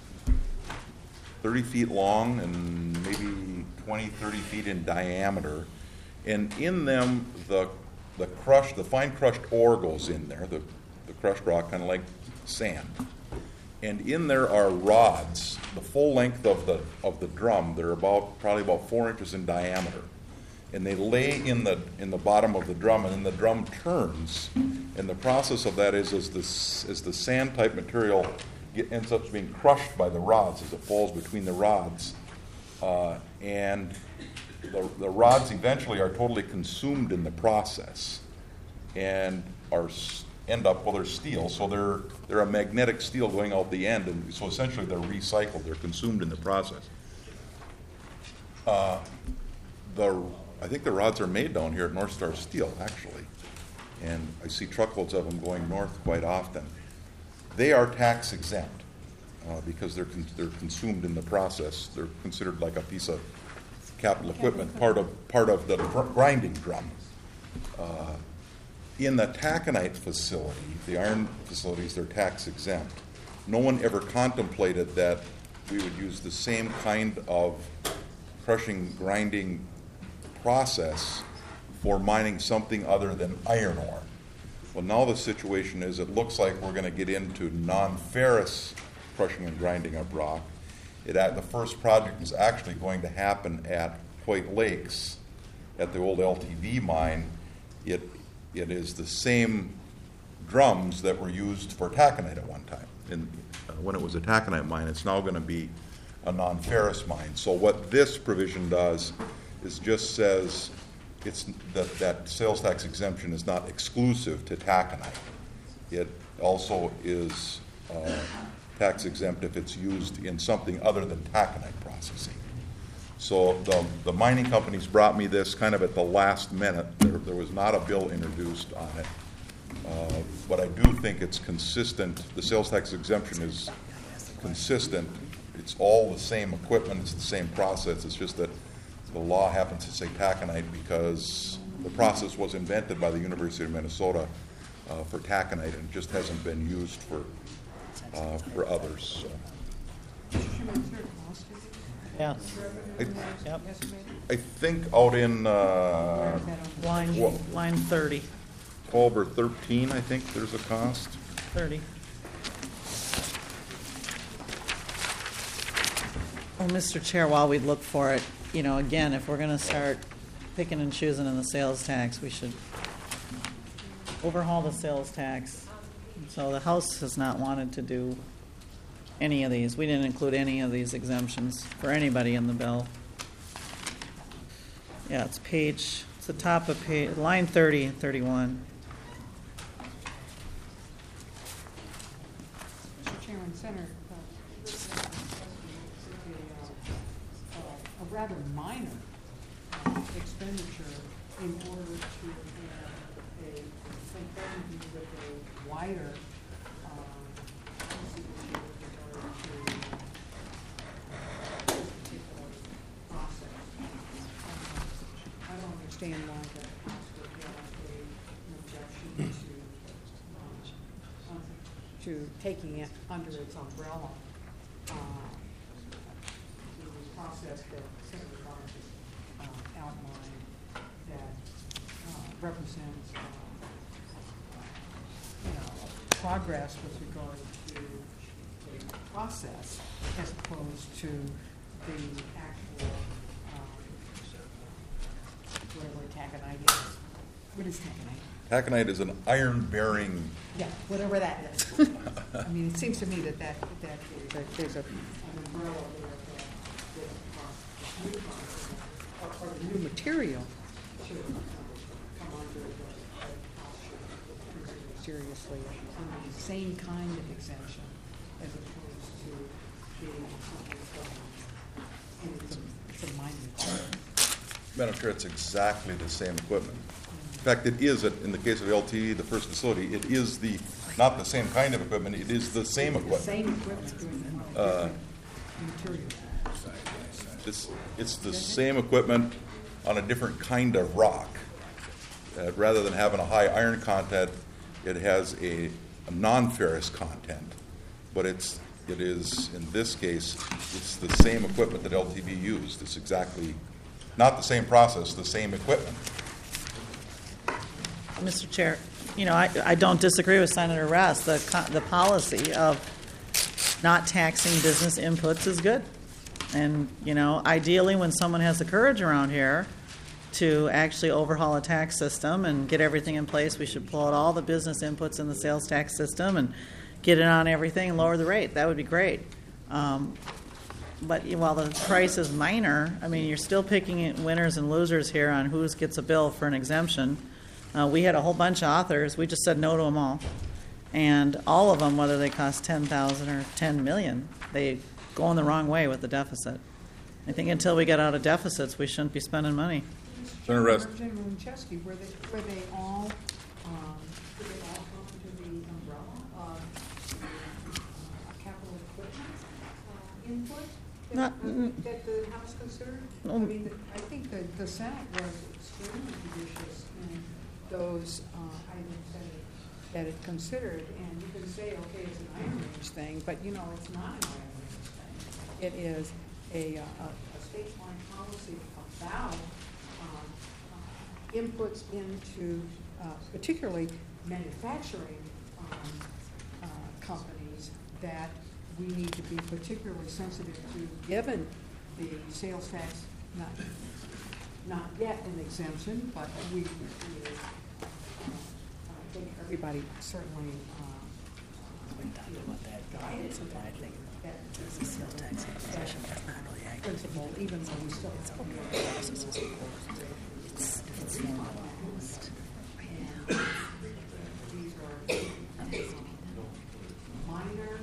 30 feet long and maybe 20, 30 feet in diameter. And in them, the fine crushed ore goes in there, the crushed rock, kind of like sand. And in there are rods, the full length of the drum. They're probably about 4 inches in diameter. And they lay in the bottom of the drum, and then the drum turns. And the process of that is the sand type material ends up being crushed by the rods as it falls between the rods, and the rods eventually are totally consumed in the process, and end up, well, they're steel, so they're a magnetic steel going out the end, and so essentially they're recycled, they're consumed in the process. I think the rods are made down here at North Star Steel, actually, and I see truckloads of them going north quite often. They are tax exempt because they're consumed in the process. They're considered like a piece of capital equipment, part of the grinding drum. In the taconite facility, the iron facilities, they're tax exempt. No one ever contemplated that we would use the same kind of crushing, grinding process for mining something other than iron ore. Well, now the situation is it looks like we're going to get into non-ferrous crushing and grinding of rock. The first project is actually going to happen at White Lakes at the old LTV mine. It is the same drums that were used for taconite at one time. And when it was a taconite mine, it's now going to be a non-ferrous mine. So what this provision does is just says it's that sales tax exemption is not exclusive to taconite. It also is tax exempt if it's used in something other than taconite processing. So the mining companies brought me this kind of at the last minute. There was not a bill introduced on it. But I do think it's consistent. The sales tax exemption is consistent. It's all the same equipment. It's the same process. It's just that the law happens to say taconite because the process was invented by the University of Minnesota for taconite and just hasn't been used for others. So. Yeah. I think out in line 30. 12 or 13, I think there's a cost. 30. Well, Mr. Chair, while we look for it, again, if we're going to start picking and choosing in the sales tax, we should overhaul the sales tax. So the House has not wanted to do any of these. We didn't include any of these exemptions for anybody in the bill. Yeah, it's the top of line 30 and 31. Mr. Chairman, Senator, a rather minor expenditure in order to have a conformity with a wider policy with regard to this particular process. I don't understand why the House would have an objection to taking it under its umbrella. The process that Senator Barnes outlined that represents progress with regard to the process as opposed to the actual whatever taconite is. What is taconite? Taconite is an iron-bearing, Yeah, whatever that is. I mean, it seems to me that there's an umbrella there that or the new material should come under the seriously, under the same kind of exemption as opposed to being and it's a minor change. Madam Chair, it's exactly the same equipment. In fact, it is, in the case of LTE, the first facility, it is not the same kind of equipment, it is the same equipment. Same equipment doing different material. It's the same equipment on a different kind of rock. Rather than having a high iron content, it has a non-ferrous content. But it is, in this case, it's the same equipment that LTV used. It's exactly, not the same process, the same equipment. Mr. Chair, I don't disagree with Senator Rest. The policy of not taxing business inputs is good. And, ideally when someone has the courage around here to actually overhaul a tax system and get everything in place, we should pull out all the business inputs in the sales tax system and get it on everything and lower the rate. That would be great. But while the price is minor, you're still picking winners and losers here on who gets a bill for an exemption. We had a whole bunch of authors. We just said no to them all. And all of them, whether they cost $10,000 or $10 million, they go in the wrong way with the deficit. I think until we get out of deficits, we shouldn't be spending money. Senator Rest. General Winchevsky, were they all come under the umbrella of capital equipment input that the House considered? I think that the Senate was extremely judicious in those items that it considered, and you can say, okay, it's an iron range thing, but it's not an iron range thing. It is a statewide policy about inputs into particularly manufacturing companies that we need to be particularly sensitive to, given the sales tax, not yet an exemption, but we I think everybody certainly guidance of that sales tax principle, even though we still it's normalized. These are minor,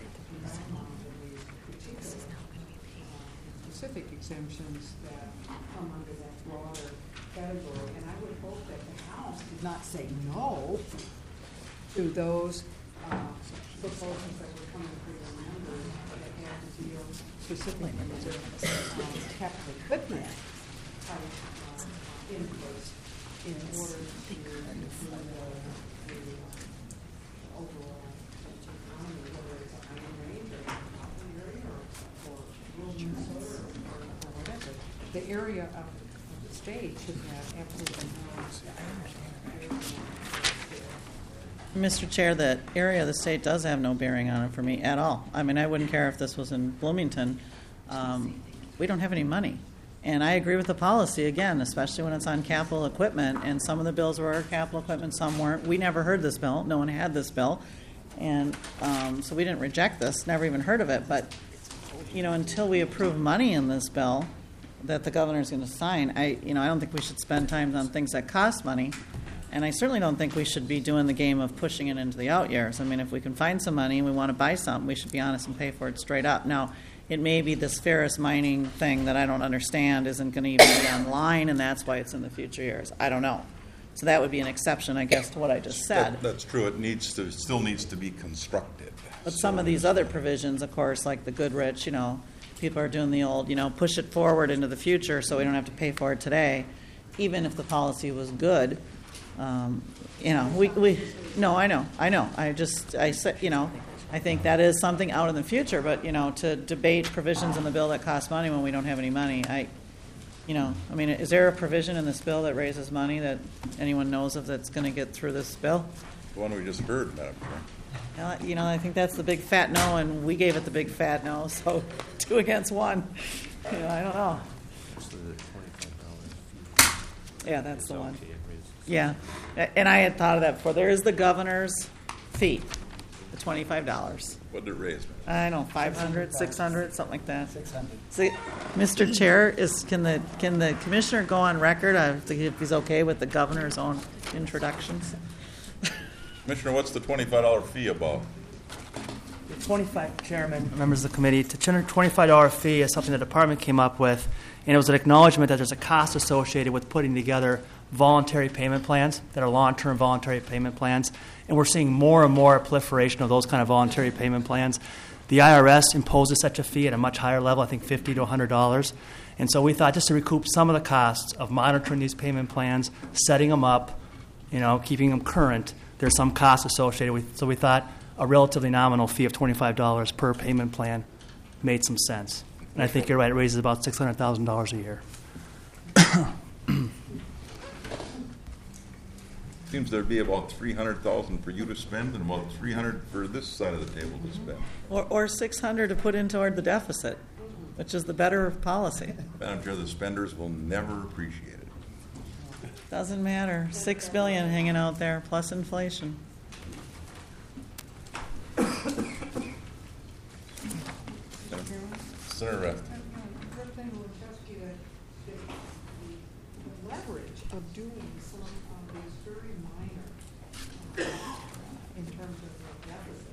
specific exemptions that come under that broader category, and I would hope that the House did not say no to those proposals that were coming through the members that had to deal specifically with capital equipment type inputs in order to improve the overall economy, whether it's a iron range or a area or rural Minnesota or whatever. The area of the state should have absolutely no Mr. Chair, that area of the state does have no bearing on it for me at all. I wouldn't care if this was in Bloomington. We don't have any money. And I agree with the policy, again, especially when it's on capital equipment. And some of the bills were capital equipment, some weren't. We never heard this bill. No one had this bill. And so we didn't reject this, never even heard of it. But, until we approve money in this bill that the governor's going to sign, I don't think we should spend time on things that cost money. And I certainly don't think we should be doing the game of pushing it into the out years. If we can find some money and we want to buy something, we should be honest and pay for it straight up. Now, it may be this ferrous mining thing that I don't understand isn't going to even be online, and that's why it's in the future years. I don't know. So that would be an exception, I guess, to what I just said. That's true. It still needs to be constructed. But some of these other provisions, of course, like the Goodrich, people are doing the old, push it forward into the future so we don't have to pay for it today, even if the policy was good. No, I know. I said, I think that is something out in the future, but, to debate provisions in the bill that cost money when we don't have any money, is there a provision in this bill that raises money that anyone knows of that's going to get through this bill? The one we just heard, Madam Chair. I think that's the big fat no, and we gave it the big fat no, so 2 against 1. I don't know. Yeah, that's the one. Yeah, and I had thought of that before. There is the governor's fee, the $25. What did it raise? I don't know, 500, 600, something like that. 600. See, Mr. Chair, can the commissioner go on record if he's okay with the governor's own introductions? Commissioner, what's the $25 fee about? 25, Chairman, members of the committee, the $25 fee is something the department came up with, and it was an acknowledgement that there's a cost associated with putting together voluntary payment plans that are long-term voluntary payment plans, and we're seeing more and more proliferation of those kind of voluntary payment plans. The IRS imposes such a fee at a much higher level, I think $50 to $100, and so we thought just to recoup some of the costs of monitoring these payment plans, setting them up, keeping them current, there's some cost associated with, so we thought a relatively nominal fee of $25 per payment plan made some sense. And I think you're right, it raises about $600,000 a year. Seems there'd be about $300,000 for you to spend and about $300 for this side of the table to spend. Or $600 to put in toward the deficit, which is the better policy. Madam Chair, the spenders will never appreciate it. Doesn't matter. $6 billion hanging out there plus inflation. Senator Reft. The leverage of doing some of these very minor, in terms of the deficit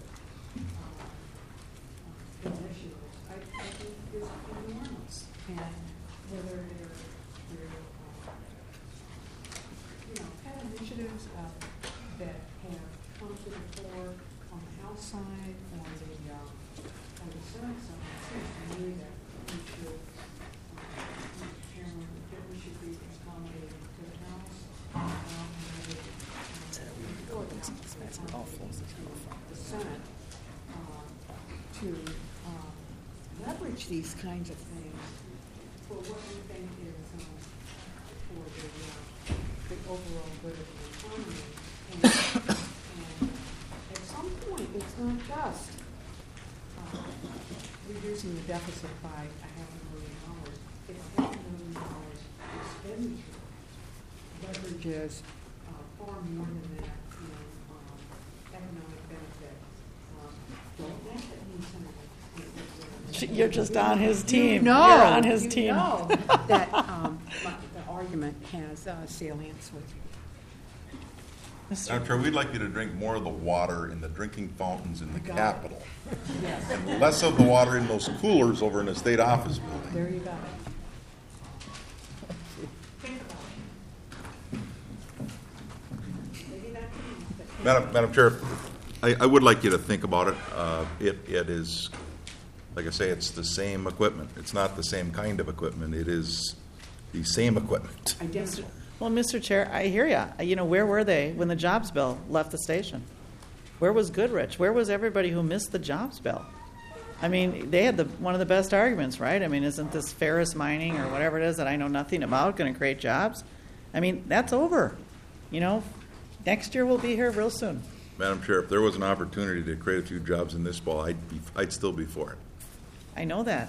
initiatives, I think is enormous. And whether they're kind of initiatives that have come to the fore on the House side or the Senate side, it seems to me that we should, Mr. Chairman, that we should be accommodating to the House. The Senate to leverage these kinds of things for what we think is for the overall good of the economy. And at some point, it's not just reducing the deficit by $500,000. It's $500,000 expenditure leverages far more than that economic benefit. Don't make it mean some of it. You're just on his team. You're on his team. Know that the argument has salience with you. Madam Chair, we'd like you to drink more of the water in the drinking fountains in the Capitol. Yes. And less of the water in those coolers over in the state office building. There you go. Madam Chair, I would like you to think about it. It is, like I say, it's the same equipment. It's not the same kind of equipment. It is the same equipment. Identical. Well, Mr. Chair, I hear you. Where were they when the jobs bill left the station? Where was Goodrich? Where was everybody who missed the jobs bill? I mean, they had one of the best arguments, right? I mean, isn't this Ferris Mining or whatever it is that I know nothing about going to create jobs? I mean, that's over. Next year we'll be here real soon. Madam Chair, if there was an opportunity to create a few jobs in this ball, I'd still be for it. I know that.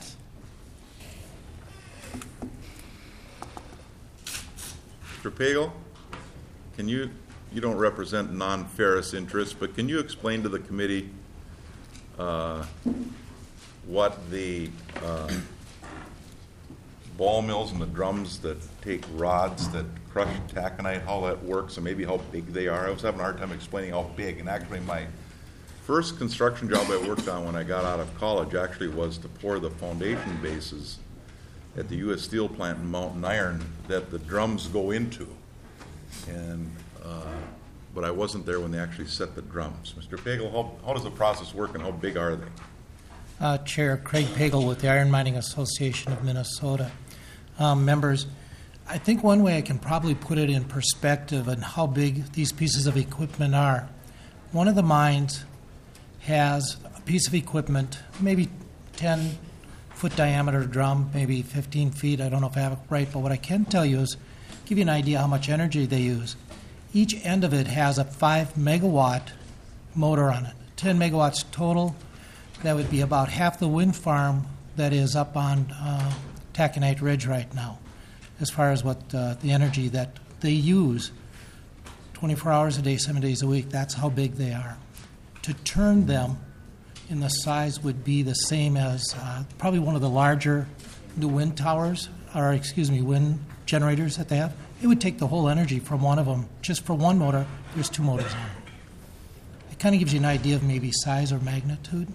Mr. Pagel, you don't represent non-Ferris interests, but can you explain to the committee what the ball mills and the drums that take rods that crush taconite, how that works, and maybe how big they are? I was having a hard time explaining how big, and actually my first construction job I worked on when I got out of college actually was to pour the foundation bases at the U.S. Steel plant in Mountain Iron that the drums go into. But I wasn't there when they actually set the drums. Mr. Pagel, how does the process work and how big are they? Chair Craig Pagel with the Iron Mining Association of Minnesota. Members, I think one way I can probably put it in perspective on how big these pieces of equipment are. One of the mines has a piece of equipment, maybe 10-foot diameter drum, maybe 15 feet. I don't know if I have it right, but what I can tell you is give you an idea how much energy they use. Each end of it has a 5-megawatt motor on it, 10 megawatts total. That would be about half the wind farm that is up on Taconite Ridge right now, as far as what the energy that they use 24 hours a day, 7 days a week. That's how big they are. To turn them in the size would be the same as probably one of the larger new wind towers, or wind generators that they have. It would take the whole energy from one of them. Just for one motor, there's 2 motors on it. It kind of gives you an idea of maybe size or magnitude.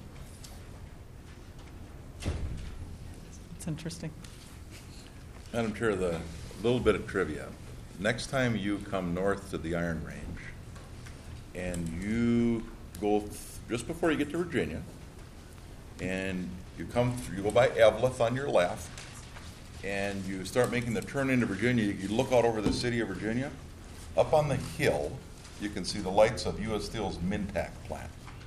It's interesting. Madam Chair, the little bit of trivia. Next time you come north to the Iron Range and you go just before you get to Virginia, and you go by Eveleth on your left, and you start making the turn into Virginia, you look out over the city of Virginia. Up on the hill, you can see the lights of U.S. Steel's Mintac plant.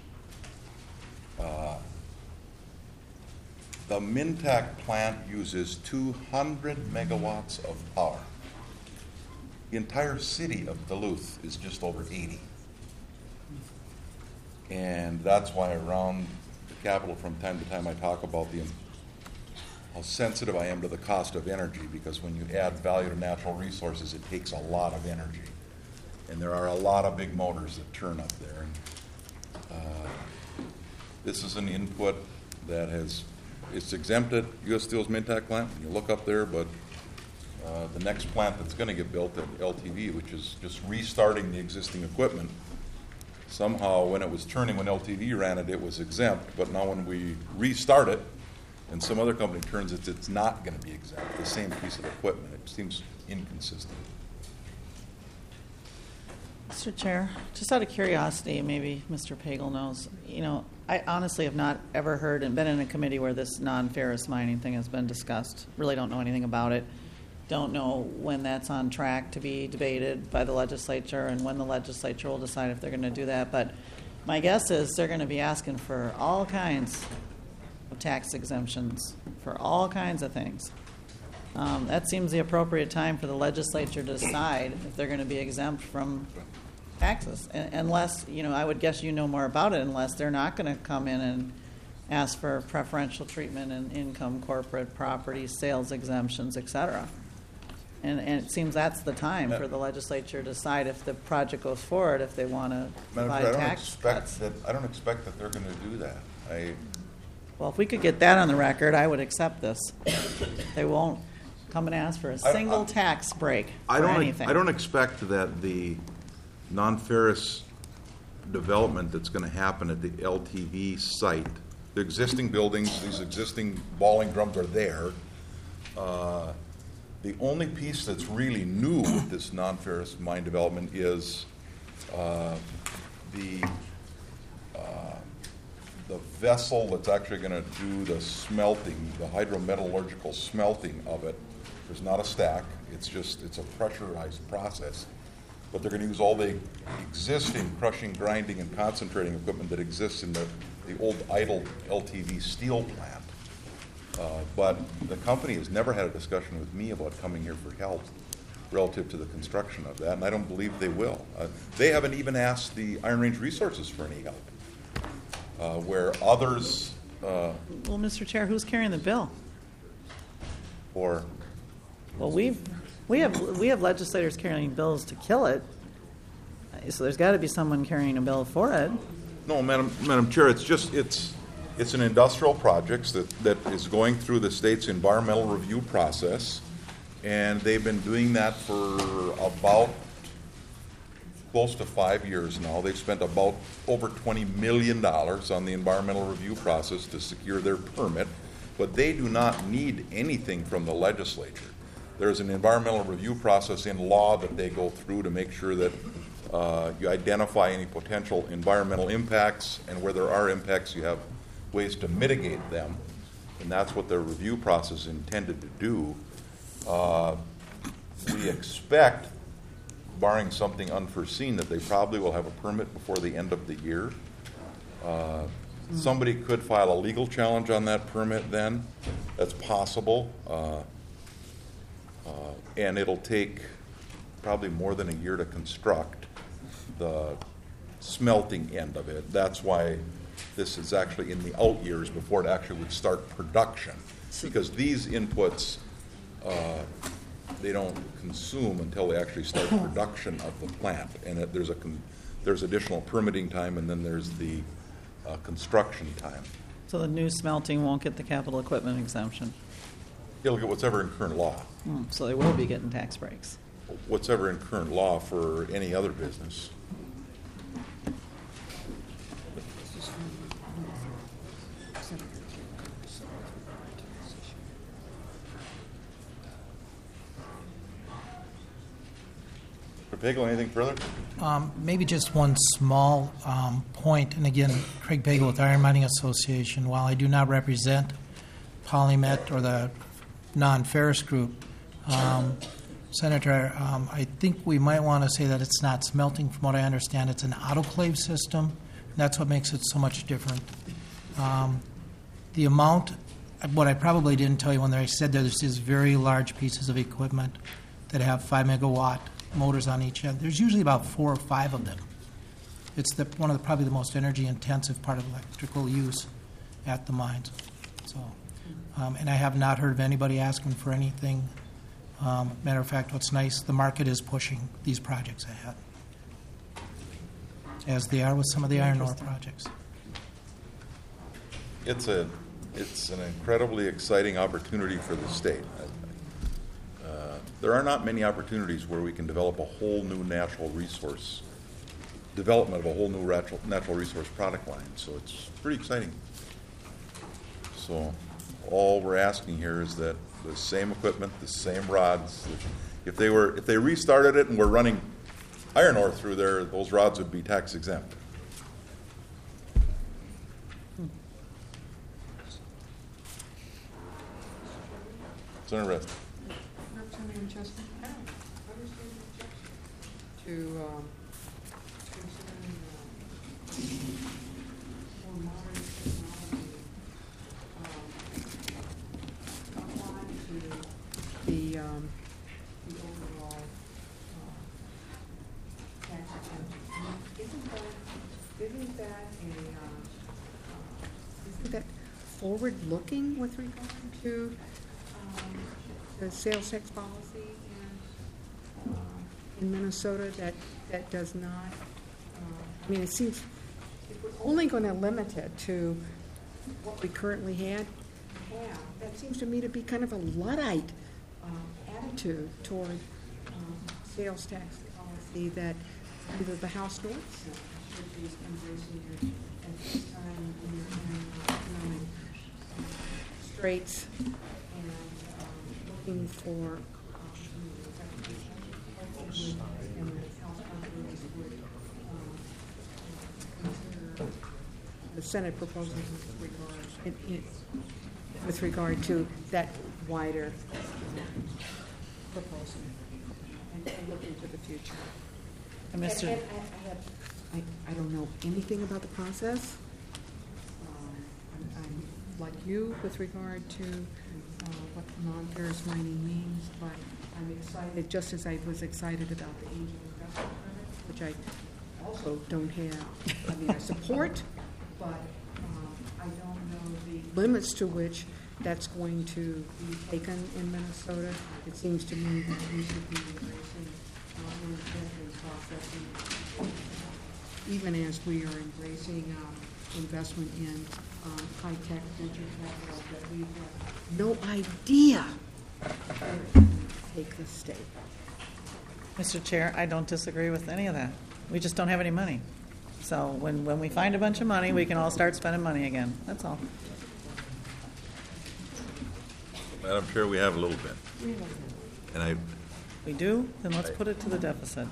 The Mintac plant uses 200 megawatts of power. The entire city of Duluth is just over 80. And that's why around the Capitol from time to time I talk about how sensitive I am to the cost of energy, because when you add value to natural resources, it takes a lot of energy. And there are a lot of big motors that turn up there. And, this is an input that it's exempted, U.S. Steel's Mintac plant. You look up there, but the next plant that's going to get built at LTV, which is just restarting the existing equipment, somehow when it was turning, when LTV ran it, it was exempt. But now when we restart it and some other company turns it, it's not going to be exempt, the same piece of equipment. It seems inconsistent. Mr. Chair, just out of curiosity, maybe Mr. Pagel knows, I honestly have not ever heard and been in a committee where this non-ferrous mining thing has been discussed. Really don't know anything about it. Don't know when that's on track to be debated by the legislature and when the legislature will decide if they're going to do that. But my guess is they're going to be asking for all kinds of tax exemptions for all kinds of things. That seems the appropriate time for the legislature to decide if they're going to be exempt from taxes, unless, I would guess you know more about it, unless they're not going to come in and ask for preferential treatment in income, corporate property, sales exemptions, et cetera. And it seems that's the time for the legislature to decide if the project goes forward, if they want to provide tax cuts. I don't expect that they're going to do that. Well, if we could get that on the record, I would accept this. They won't come and ask for a single tax break for anything. I don't expect that the non-ferrous development that's going to happen at the LTV site, the existing buildings, these existing balling drums are there. The only piece that's really new with this non-ferrous mine development is the vessel that's actually going to do the smelting, the hydrometallurgical smelting of it. There's not a stack. It's a pressurized process. But they're going to use all the existing crushing, grinding, and concentrating equipment that exists in the old idle LTV steel plant. But the company has never had a discussion with me about coming here for help relative to the construction of that, and I don't believe they will. They haven't even asked the Iron Range Resources for any help, where others... well, Mr. Chair, who's carrying the bill? Well, we have legislators carrying bills to kill it, so there's got to be someone carrying a bill for it. No, Madam Chair, it's an industrial project that is going through the state's environmental review process, and they've been doing that for about close to 5 years now. They've spent about over $20 million on the environmental review process to secure their permit, but they do not need anything from the legislature. There's an environmental review process in law that they go through to make sure that you identify any potential environmental impacts, and where there are impacts, you have ways to mitigate them, and that's what their review process is intended to do. We expect, barring something unforeseen, that they probably will have a permit before the end of the year. Somebody could file a legal challenge on that permit then. That's possible. And it'll take probably more than a year to construct the smelting end of it. That's why this is actually in the out years before it actually would start production. Because these inputs they don't consume until they actually start production of the plant. And there's additional permitting time, and then there's the construction time. So the new smelting won't get the capital equipment exemption. It'll get what's ever in current law. So they will be getting tax breaks. What's ever in current law for any other business. Mr. Pagel, anything further? Maybe just one small point, and again, Craig Pagel with Iron Mining Association. While I do not represent Polymet or the non-ferrous group, Senator, I think we might want to say that it's not smelting. From what I understand, it's an autoclave system. That's what makes it so much different. The amount, what I probably didn't tell you when I said there's these very large pieces of equipment that have 5 megawatt motors on each end. There's usually about 4 or 5 of them. It's probably the most energy intensive part of electrical use at the mines. So, and I have not heard of anybody asking for anything. Matter of fact, what's nice, the market is pushing these projects ahead, as they are with some of the iron ore projects. It's an incredibly exciting opportunity for the state. There are not many opportunities where we can develop a whole new natural resource product line. So it's pretty exciting. So all we're asking here is that the same equipment, the same rods. If they restarted it and were running iron ore through there, those rods would be tax exempt. Senator Rest. Representative Chester, I don't understand the objection to considering more modern technology apply to the overall tax exemption. Isn't that forward-looking with regard to the sales tax policy in Minnesota that does not, I mean, it seems, if we're only going to limit it to what we currently have, that seems to me to be kind of a Luddite attitude toward sales tax policy that either the House nor the Senate should be embracing it at this time when you're in economic straits and looking for and the House conference would consider the Senate proposals with regard to that wider proposal and look into the future. And Mr. I don't know anything about the process. I'm like you with regard to what non-ferrous mining means, but I'm excited, just as I was excited about the angel investment credit, which I also don't have. I mean, I support, but I don't know the limits to which that's going to be taken in Minnesota. It seems to me that we should be embracing independent processing, even as we are embracing investment in high-tech venture capital that we have no idea where it can take the state. Mr. Chair, I don't disagree with any of that. We just don't have any money. So when we find a bunch of money, we can all start spending money again. That's all. Madam Chair, we have a little bit. And we do? Then let's put it to the deficit.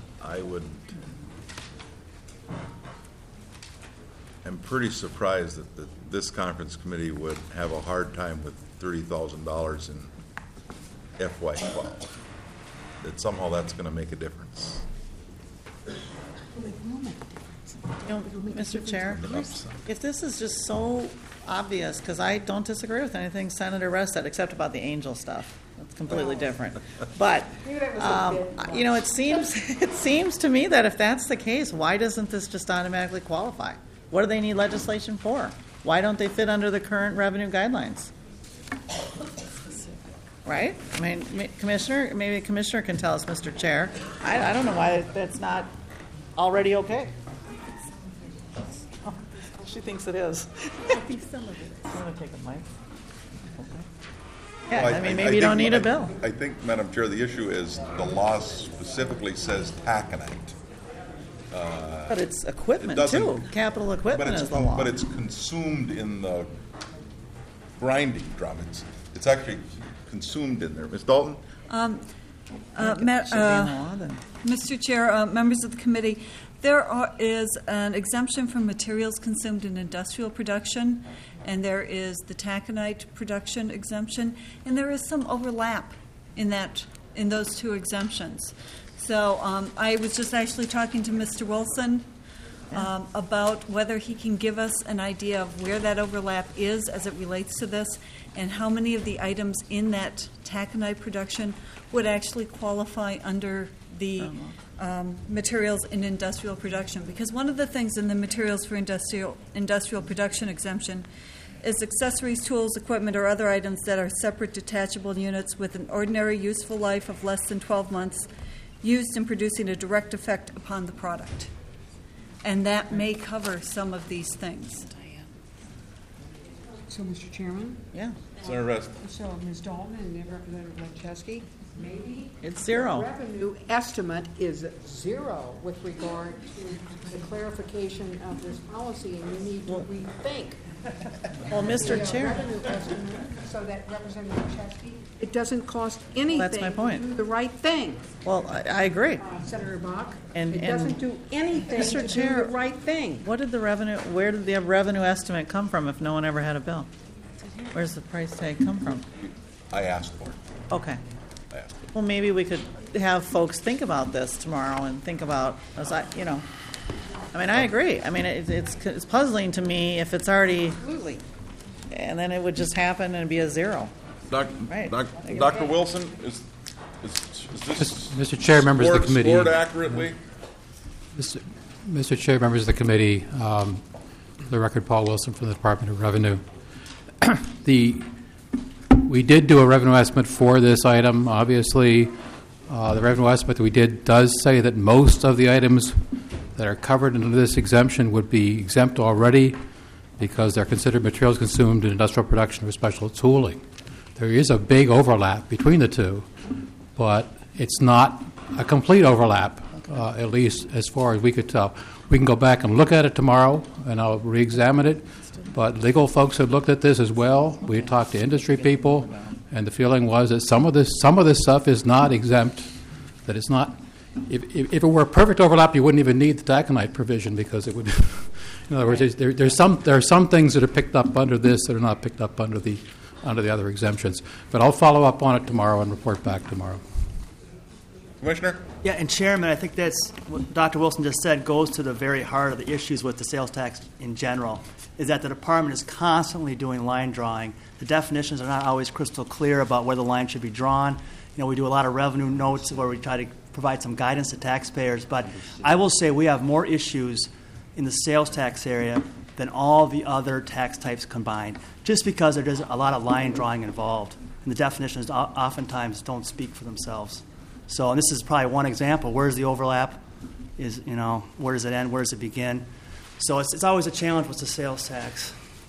I'm pretty surprised that this conference committee would have a hard time with $30,000 in FY12. That somehow that's going to make a difference. Mr. Chair, if this is just so obvious, because I don't disagree with anything Senator Rest said, except about the angel stuff. That's completely different. But it seems to me that if that's the case, why doesn't this just automatically qualify? What do they need legislation for? Why don't they fit under the current revenue guidelines? right? I mean, Commissioner, maybe a commissioner can tell us, Mr. Chair. I don't know why that's not already okay. She thinks it is. I think some of it. I'm going to take a mic. Yeah, Well, I mean, maybe you don't need a bill. I think, Madam Chair, the issue is the law specifically says taconite. But it's equipment, It too. doesn't- Capital equipment But is the law. But it's consumed in the grinding drum. It's actually consumed in there. Ms. Dalton? Should be in the law, then. Mr. Chair, members of the committee, there is an exemption from materials consumed in industrial production, and there is the taconite production exemption, and there is some overlap in those two exemptions. So I was just actually talking to Mr. Wilson about whether he can give us an idea of where that overlap is as it relates to this, and how many of the items in that taconite production would actually qualify under the materials in industrial production. Because one of the things in the materials for industrial production exemption is accessories, tools, equipment, or other items that are separate detachable units with an ordinary useful life of less than 12 months used in producing a direct effect upon the product. And that may cover some of these things. So, Mr. Chairman? Yeah. Senator Rest. So, Ms. Dalton and Representative Lencheski, maybe It's zero. the revenue estimate is zero with regard to the clarification of this policy, and you need to rethink. Well, Mr. the Chair. revenue estimate, so that Representative Lencheski, it doesn't cost anything That's my point. to do the right thing. Well, I agree. Senator Bach, And- it and- doesn't do anything Mr. to Chair, do the right thing. where did the revenue estimate come from if no one ever had a bill? Where's the price tag come from? I asked for it. Okay. I asked for it. Well, maybe we could have folks think about this tomorrow and think about, I mean, I agree. I mean, it's puzzling to me if it's already, Absolutely. and then it would just happen and be a zero. Right. Dr. Wilson, is this Mr. Chair, members of the committee. Scored accurately? Mr. Chair, members of the committee, for the record, Paul Wilson from the Department of Revenue. We did do a revenue estimate for this item. Obviously, the revenue estimate that we did does say that most of the items that are covered under this exemption would be exempt already because they're considered materials consumed in industrial production or special tooling. There is a big overlap between the two, but it's not a complete overlap, at least as far as we could tell. We can go back and look at it tomorrow, and I'll re-examine it. But legal folks have looked at this as well. We talked to industry people, and the feeling was that some of this stuff is not exempt. That it's not. If it were a perfect overlap, you wouldn't even need the taconite provision because it would. In other words, there are some things that are picked up under this that are not picked up under the other exemptions. But I'll follow up on it tomorrow and report back tomorrow. Commissioner? Yeah, and Chairman, I think that's what Dr. Wilson just said goes to the very heart of the issues with the sales tax in general, is that the department is constantly doing line drawing. The definitions are not always crystal clear about where the line should be drawn. We do a lot of revenue notes where we try to provide some guidance to taxpayers, but I will say we have more issues in the sales tax area than all the other tax types combined, just because there is a lot of line drawing involved, and the definitions oftentimes don't speak for themselves. So, and this is probably one example. Where's the overlap? Where does it end? Where does it begin? So it's always a challenge with the sales tax.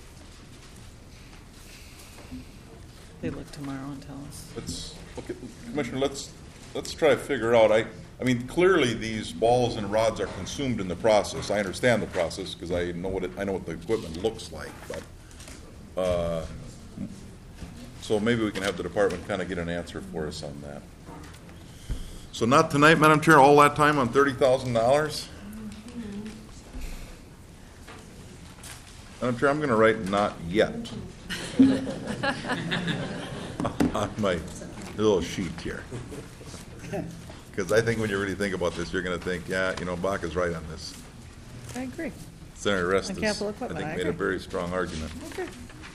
They look tomorrow and tell us. Commissioner, let's try to figure out. I mean, clearly these balls and rods are consumed in the process. I understand the process because I know what the equipment looks like. But so maybe we can have the department kind of get an answer for us on that. So not tonight, Madam Chair. All that time on $30,000. Madam Chair, I'm going to write "not yet" on my little sheet here. Because I think when you really think about this, you're going to think, Bach is right on this. I agree. Senator Rest On has, capital I equipment, think, I made a agree. very strong argument. Okay.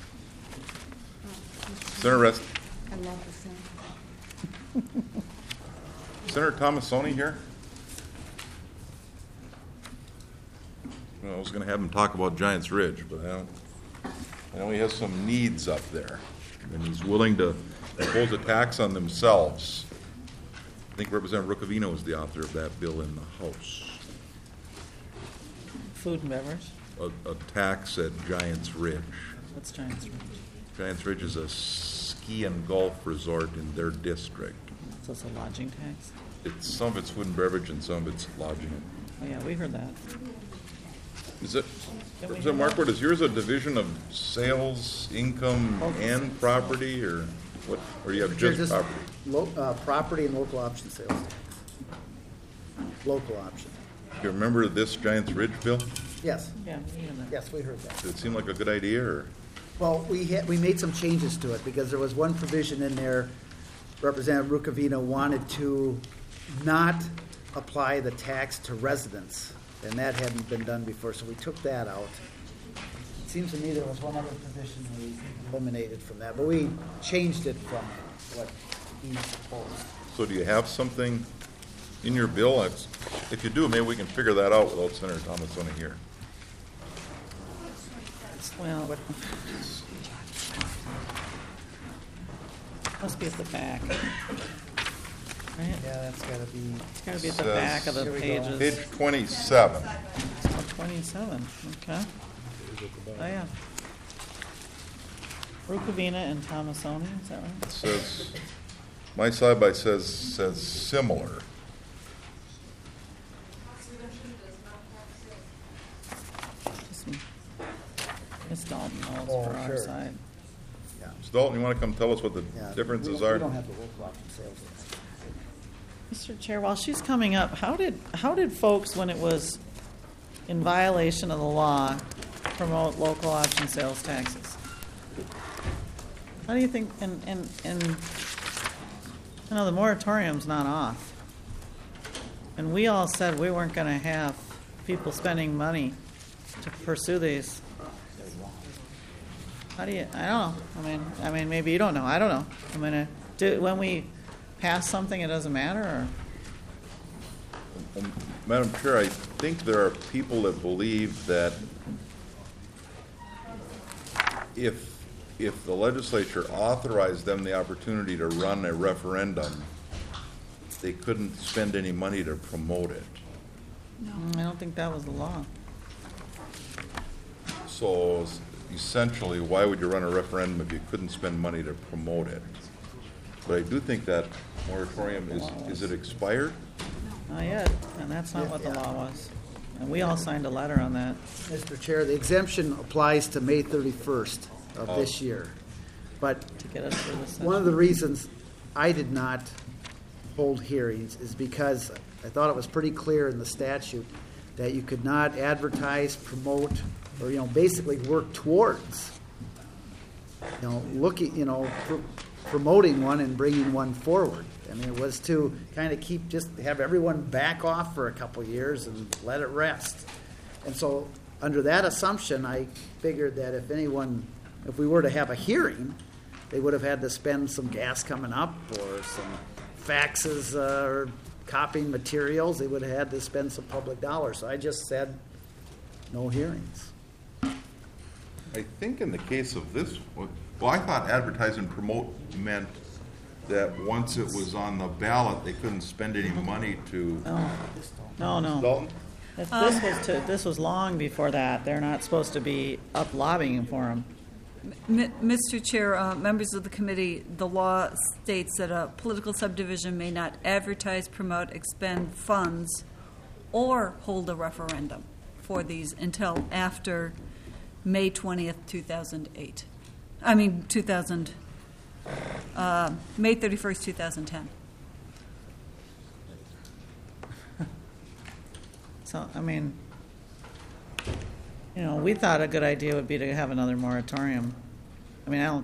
Senator Rest. I love the sound. Senator Tomassoni here? Well, I was going to have him talk about Giants Ridge, but I know he has some needs up there, and he's willing to impose a tax on themselves. I think Representative Rukavina was the author of that bill in the House. Food and beverage. A tax at Giants Ridge. What's Giants Ridge? Giants Ridge is a ski and golf resort in their district. So it's a lodging tax? Some of it's food and beverage and some of it's lodging. Oh, yeah, we heard that. Is it, Representative Markwood, is yours a division of sales, income, and property, or what? Or do you have just property? Property and local option sales tax. Local option. Do you remember this Giants Ridge bill? Yes. Yeah, we heard that. Yes, we heard that. Did it seem like a good idea, or? Well, we made some changes to it because there was one provision in there, Representative Rukavina wanted to not apply the tax to residents, and that hadn't been done before, so we took that out. It seems to me there was one other provision we eliminated from that, but we changed it from what he proposed. So do you have something in your bill? If you do, maybe we can figure that out without Senator Thomasoni here. Well, must be at the back. Right? Yeah, that's gotta be. It's got to be at the back of the pages. Page 27. Oh, 27, okay. Oh, yeah. Rukavina and Thomasoni, is that right? It says, my side-by says similar. Miss Dalton knows Oh, for our sure. side. Yeah. Ms. Dalton, you want to come tell us what the Yeah, differences we are? don't have the local option sales tax. Mr. Chair, while she's coming up, how did folks, when it was in violation of the law, promote local option sales taxes? How do you think, and you know, the moratorium's not off. And we all said we weren't going to have people spending money to pursue these. How do you, I don't know. I mean, maybe you don't know. I don't know. I mean, when we pass something, it doesn't matter, or? Madam Chair, I think there are people that believe that if the legislature authorized them the opportunity to run a referendum, they couldn't spend any money to promote it. No, I don't think that was the law. So essentially, why would you run a referendum if you couldn't spend money to promote it? But I do think that moratorium is it expired? Not yet, and that's not what the law was. And we all signed a letter on that. Mr. Chair, the exemption applies to May 31st of this year. But To get us through this one of the reasons I did not hold hearings is because I thought it was pretty clear in the statute that you could not advertise, promote, or, basically work towards, promoting one and bringing one forward. I mean, it was to kind of have everyone back off for a couple years and let it rest. And so, under that assumption, I figured that if we were to have a hearing, they would have had to spend some gas coming up or some faxes or copying materials. They would have had to spend some public dollars. So I just said, no hearings. I think in the case of this one, well, I thought advertise and promote meant that once it was on the ballot, they couldn't spend any money to. No. Dalton? This was long before that. They're not supposed to be up lobbying for them. Mr. Chair, members of the committee, the law states that a political subdivision may not advertise, promote, expend funds, or hold a referendum for these until after May 20th, 2008. May 31st, 2010. So, we thought a good idea would be to have another moratorium. Then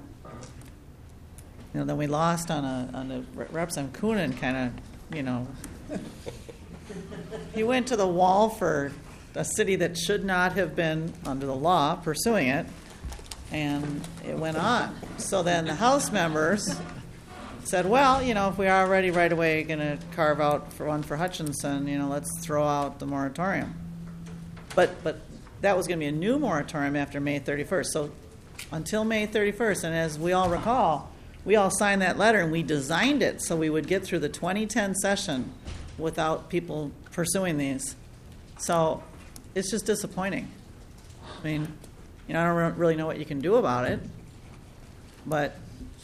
we lost on the Representative Coonan kind of, he went to the wall for a city that should not have been under the law pursuing it, and it went on. So then the House members said, well, if we are already right away going to carve out for one for Hutchinson, let's throw out the moratorium. But that was going to be a new moratorium after May 31st. So until May 31st, and as we all recall, we all signed that letter, and we designed it so we would get through the 2010 session without people pursuing these. So it's just disappointing. I mean, I don't really know what you can do about it, but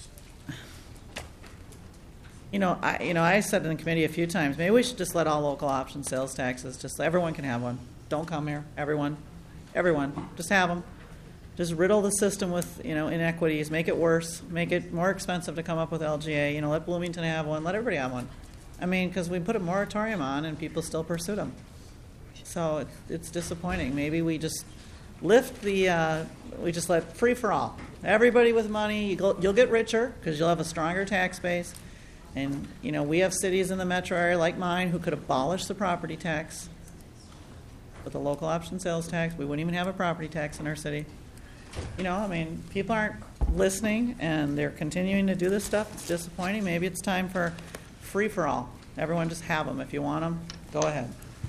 I said in the committee a few times, maybe we should just let all local option sales taxes, just everyone can have one. Don't come here, everyone, just have them. Just riddle the system with, inequities, make it worse, make it more expensive to come up with LGA, let Bloomington have one, let everybody have one. I mean, because we put a moratorium on and people still pursue them. So it's disappointing. Maybe we just lift we just let free for all. Everybody with money, you'll get richer because you'll have a stronger tax base. And, we have cities in the metro area like mine who could abolish the property tax. With the local option sales tax, we wouldn't even have a property tax in our city. People aren't listening and they're continuing to do this stuff. It's disappointing. Maybe it's time for free for all. Everyone just have them. If you want them, go ahead.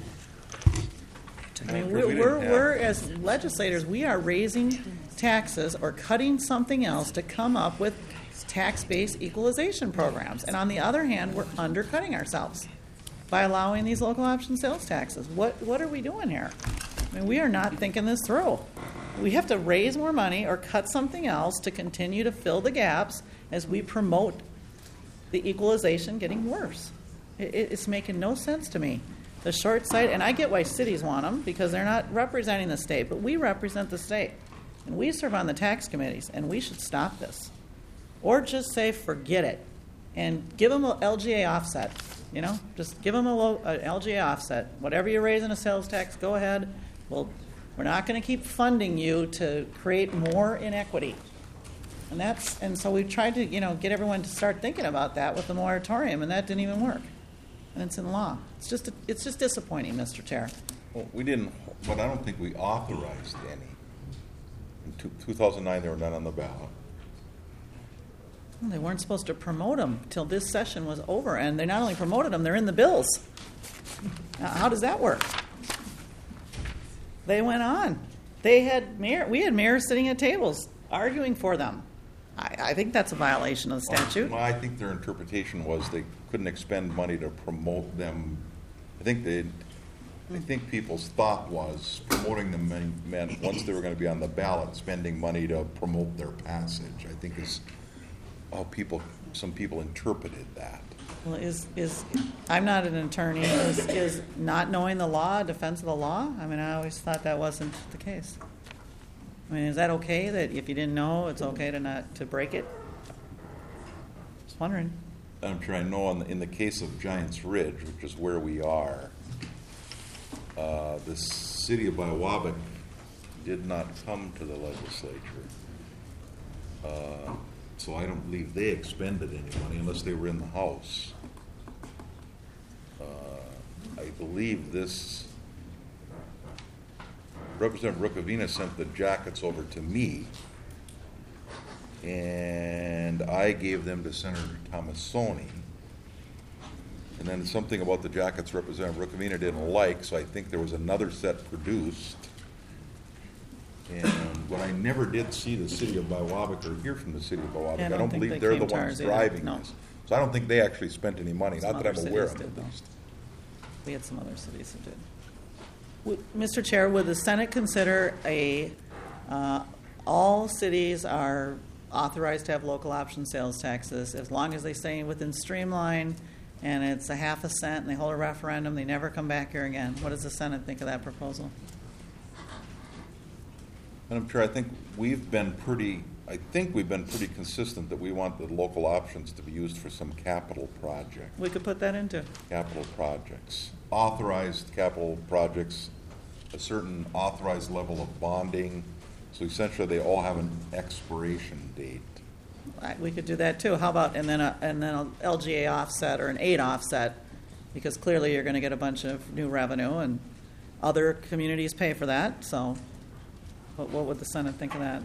We're as legislators, we are raising taxes or cutting something else to come up with tax-based equalization programs. And on the other hand, we're undercutting ourselves by allowing these local option sales taxes. What are we doing here? We are not thinking this through. We have to raise more money or cut something else to continue to fill the gaps as we promote the equalization getting worse. It's making no sense to me. The short sight, and I get why cities want them because they're not representing the state, but we represent the state. And we serve on the tax committees, and we should stop this. Or just say, forget it, and give them an LGA offset. Just give them an LGA offset. Whatever you raise in a sales tax, go ahead. Well, we're not going to keep funding you to create more inequity. And so we tried to, get everyone to start thinking about that with the moratorium, and that didn't even work. And it's in law. It's just disappointing, Mr. Chair. Well, we didn't, but I don't think we authorized any. In 2009, they were not on the ballot. Well, they weren't supposed to promote them till this session was over, and they not only promoted them, they're in the bills. Now, how does that work? They went on. We had mayors sitting at tables arguing for them. I think that's a violation of the statute. Well, I think their interpretation was they couldn't expend money to promote them. I think people's thought was promoting them meant once they were going to be on the ballot, spending money to promote their passage. I think is how some people interpreted that. Well, I'm not an attorney. Is not knowing the law a defense of the law? I always thought that wasn't the case. Is that okay that if you didn't know, it's okay to break it? Just wondering. I'm sure I know in the case of Giants Ridge, which is where we are, the city of Biawabik did not come to the legislature. So I don't believe they expended any money unless they were in the House. I believe this Representative Rukavina sent the jackets over to me, and I gave them to Senator Tomassoni. And then something about the jackets Representative Rukavina didn't like, so I think there was another set produced. But I never did see the city of Biawabik or hear from the city of Biawabik. Yeah, I don't believe they're the ones driving no. this. So I don't think they actually spent any money, Some not that I'm aware of did, at least. We had some other cities that did. Mr. Chair, would the Senate consider all cities are authorized to have local option sales taxes as long as they stay within streamline and it's a half a cent and they hold a referendum, they never come back here again? What does the Senate think of that proposal? Madam Chair, I think we've been pretty consistent that we want the local options to be used for some capital project. We could put that into capital projects, authorized capital projects, a certain authorized level of bonding. So essentially, they all have an expiration date. We could do that too. How about and then an LGA offset or an 8 offset, because clearly you're going to get a bunch of new revenue and other communities pay for that. So, what would the Senate think of that?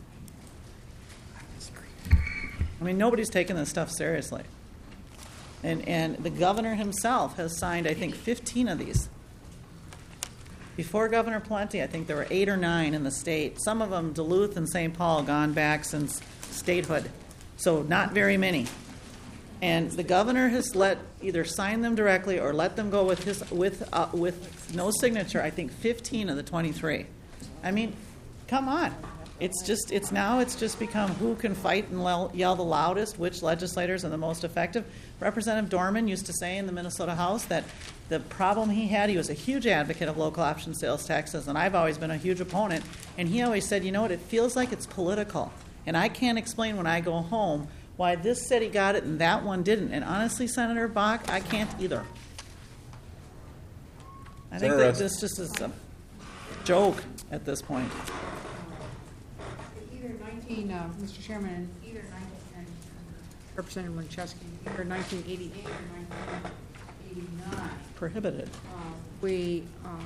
Nobody's taking this stuff seriously. And the governor himself has signed, I think, 15 of these. Before Governor Plenty, I think there were 8 or 9 in the state. Some of them, Duluth and St. Paul, gone back since statehood. So not very many. And the governor has either sign them directly or let them go with no signature, I think 15 of the 23. I mean, come on. It's just become who can fight and yell the loudest, which legislators are the most effective. Representative Dorman used to say in the Minnesota House that the problem he was a huge advocate of local option sales taxes, and I've always been a huge opponent, and he always said, you know what, it feels like it's political. And I can't explain when I go home why this city got it and that one didn't. And honestly, Senator Bach, I can't either. I think that this just is a joke at this point. Mr. Chairman, either 19, and Representative Winchesky, either 1988 or 1989. Prohibited. We,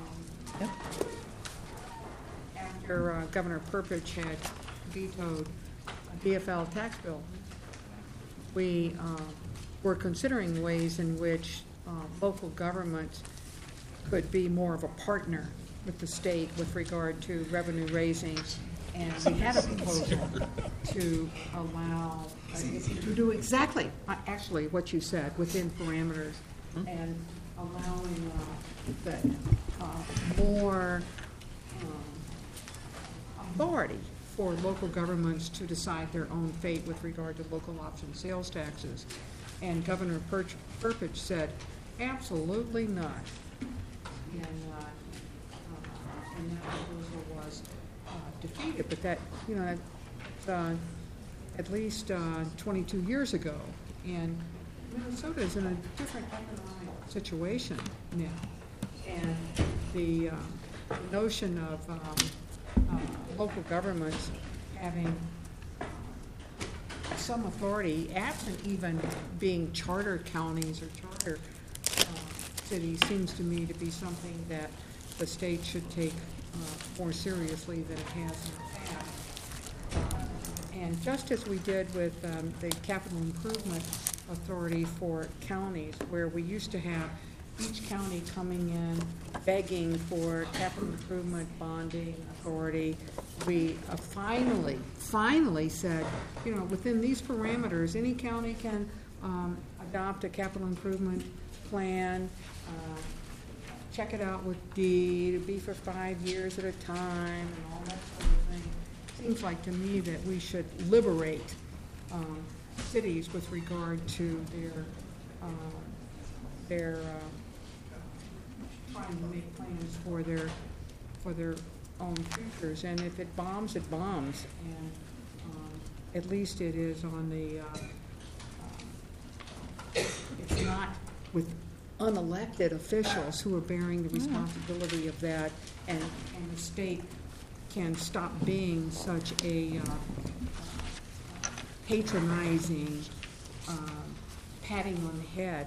after Governor Perpich had vetoed a BFL tax bill, we were considering ways in which local governments could be more of a partner with the state with regard to revenue raising. And we had a proposal to allow, to do exactly, actually, what you said, within parameters, and allowing more authority for local governments to decide their own fate with regard to local option sales taxes. And Governor Perpich said, absolutely not. And that proposal was defeated, but that, at least 22 years ago, and Minnesota is in a different economic situation now, and the notion of local governments having some authority, absent even being charter counties or charter cities, seems to me to be something that the state should take more seriously than it has in the past. And just as we did with the capital improvement authority for counties, where we used to have each county coming in begging for capital improvement bonding authority, we finally said, within these parameters, any county can adopt a capital improvement plan, check it out with deed, it'd be for 5 years at a time, and all that sort of thing. Seems like to me that we should liberate cities with regard to their trying to make plans for their own futures. And if it bombs, it bombs. And at least it is on the. It's not with unelected officials who are bearing the responsibility of that, and the state can stop being such a patronizing, patting on the head,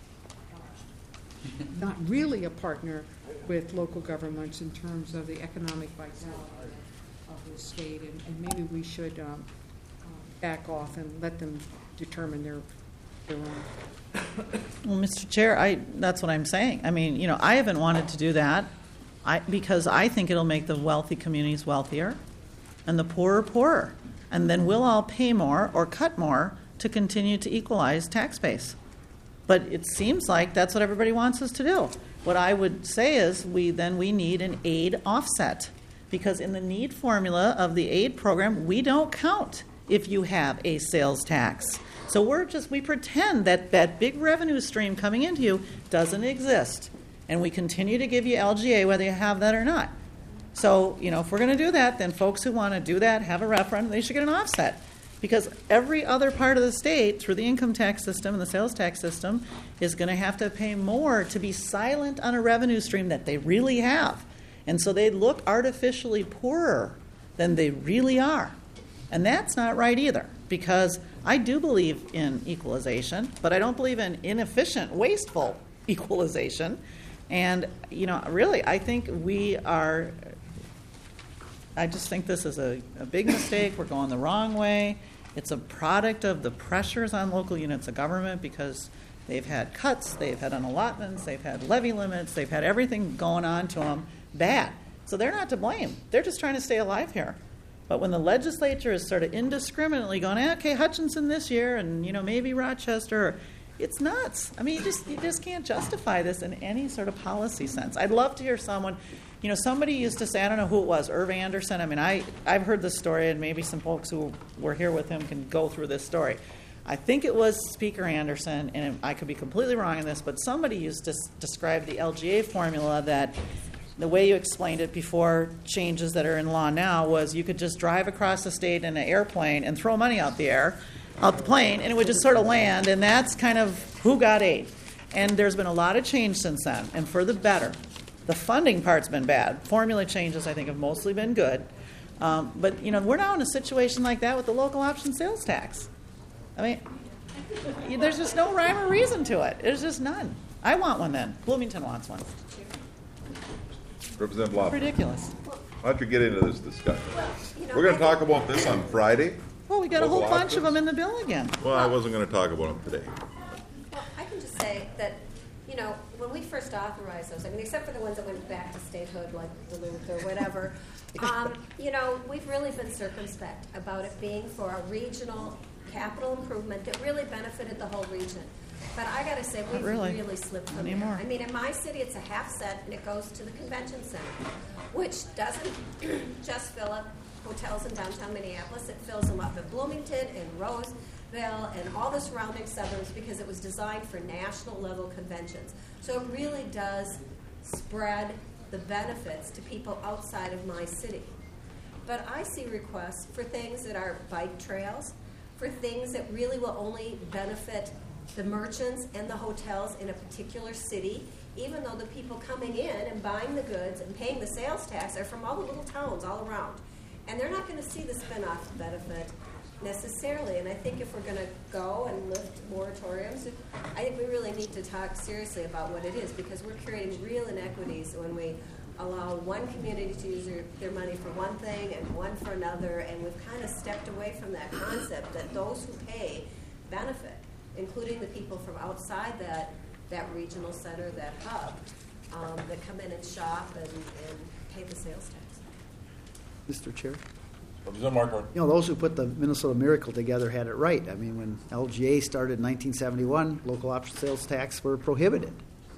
not really a partner with local governments in terms of the economic vitality of the state, and maybe we should back off and let them determine their own. Well, Mr. Chair, that's what I'm saying. I mean, I haven't wanted to do that because I think it'll make the wealthy communities wealthier and the poorer poorer. And then we'll all pay more or cut more to continue to equalize tax base. But it seems like that's what everybody wants us to do. What I would say is we need an aid offset, because in the need formula of the aid program, we don't count if you have a sales tax. So we pretend that big revenue stream coming into you doesn't exist. And we continue to give you LGA whether you have that or not. So, if we're going to do that, then folks who want to do that, have a referendum, they should get an offset. Because every other part of the state, through the income tax system and the sales tax system, is going to have to pay more to be silent on a revenue stream that they really have. And so they look artificially poorer than they really are. And that's not right either, because I do believe in equalization, but I don't believe in inefficient, wasteful equalization. And, really, I think I just think this is a big mistake. We're going the wrong way. It's a product of the pressures on local units of government, because they've had cuts, they've had unallotments, they've had levy limits, they've had everything going on to them bad. So they're not to blame. They're just trying to stay alive here. But when the legislature is sort of indiscriminately going, okay, Hutchinson this year and, maybe Rochester, it's nuts. I mean, you just can't justify this in any sort of policy sense. I'd love to hear someone, somebody used to say, I don't know who it was, Irv Anderson. I mean, I've heard this story, and maybe some folks who were here with him can go through this story. I think it was Speaker Anderson, and I could be completely wrong in this, but somebody used to describe the LGA formula that the way you explained it before changes that are in law now was you could just drive across the state in an airplane and throw money out the plane, and it would just sort of land, and that's kind of who got aid. And there's been a lot of change since then, and for the better. The funding part's been bad. Formula changes, I think, have mostly been good. But, we're now in a situation like that with the local option sales tax. I mean, there's just no rhyme or reason to it. There's just none. I want one then. Bloomington wants one. Representative Lofton. Ridiculous. Why don't you get into this discussion? We're going to talk about this on Friday. Well, we got a whole bunch of them in the bill again. Well, I wasn't going to talk about them today. Well, I can just say that, when we first authorized those, except for the ones that went back to statehood, like Duluth or whatever, we've really been circumspect about it being for a regional capital improvement that really benefited the whole region. But I got to say, we've really slipped from there. I mean, in my city, it's a half cent, and it goes to the convention center, which doesn't just fill up hotels in downtown Minneapolis. It fills them up in Bloomington and Roseville and all the surrounding suburbs because it was designed for national level conventions. So it really does spread the benefits to people outside of my city. But I see requests for things that are bike trails, for things that really will only benefit the merchants and the hotels in a particular city, even though the people coming in and buying the goods and paying the sales tax are from all the little towns all around. And they're not going to see the spin-off benefit necessarily. And I think if we're going to go and lift moratoriums, I think we really need to talk seriously about what it is, because we're creating real inequities when we allow one community to use their money for one thing and one for another, and we've kind of stepped away from that concept that those who pay benefit, including the people from outside that regional center, that hub, that come in and shop and pay the sales tax. Mr. Chair? Representative Marquardt. Those who put the Minnesota Miracle together had it right. I mean, when LGA started in 1971, local option sales tax were prohibited.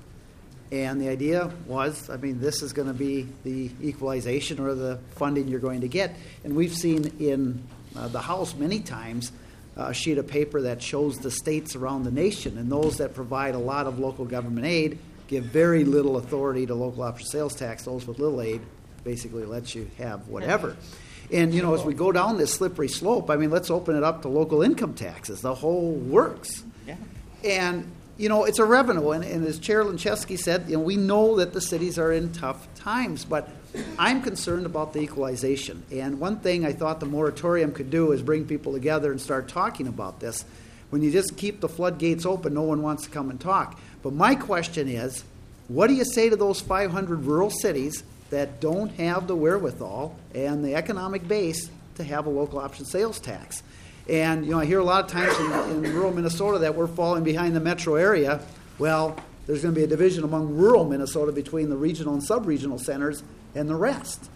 And the idea was, this is going to be the equalization or the funding you're going to get. And we've seen in the House many times a sheet of paper that shows the states around the nation, and those that provide a lot of local government aid give very little authority to local option sales tax. Those with little aid basically lets you have whatever. And, as we go down this slippery slope, let's open it up to local income taxes. The whole works. Yeah. And, it's a revenue. And as Chair Linchewski said, we know that the cities are in tough times, but I'm concerned about the equalization. And one thing I thought the moratorium could do is bring people together and start talking about this. When you just keep the floodgates open, no one wants to come and talk. But my question is, what do you say to those 500 rural cities that don't have the wherewithal and the economic base to have a local option sales tax? And, I hear a lot of times in rural Minnesota that we're falling behind the metro area. Well, there's going to be a division among rural Minnesota between the regional and sub-regional centers and the rest.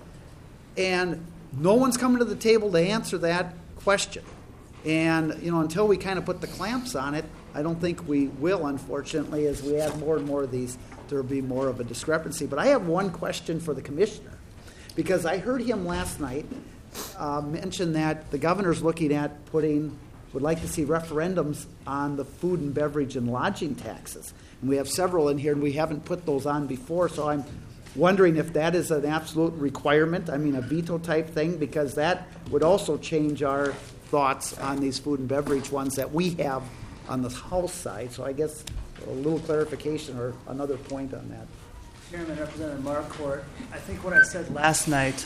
And no one's coming to the table to answer that question. And, until we kind of put the clamps on it, I don't think we will, unfortunately, as we add more and more of these, there will be more of a discrepancy. But I have one question for the commissioner, because I heard him last night mention that the governor's looking at would like to see referendums on the food and beverage and lodging taxes. And we have several in here, and we haven't put those on before, so I'm wondering if that is an absolute requirement, a veto type thing, because that would also change our thoughts on these food and beverage ones that we have on the House side. So I guess a little clarification or another point on that. Chairman, Representative Marquardt, I think what I said last night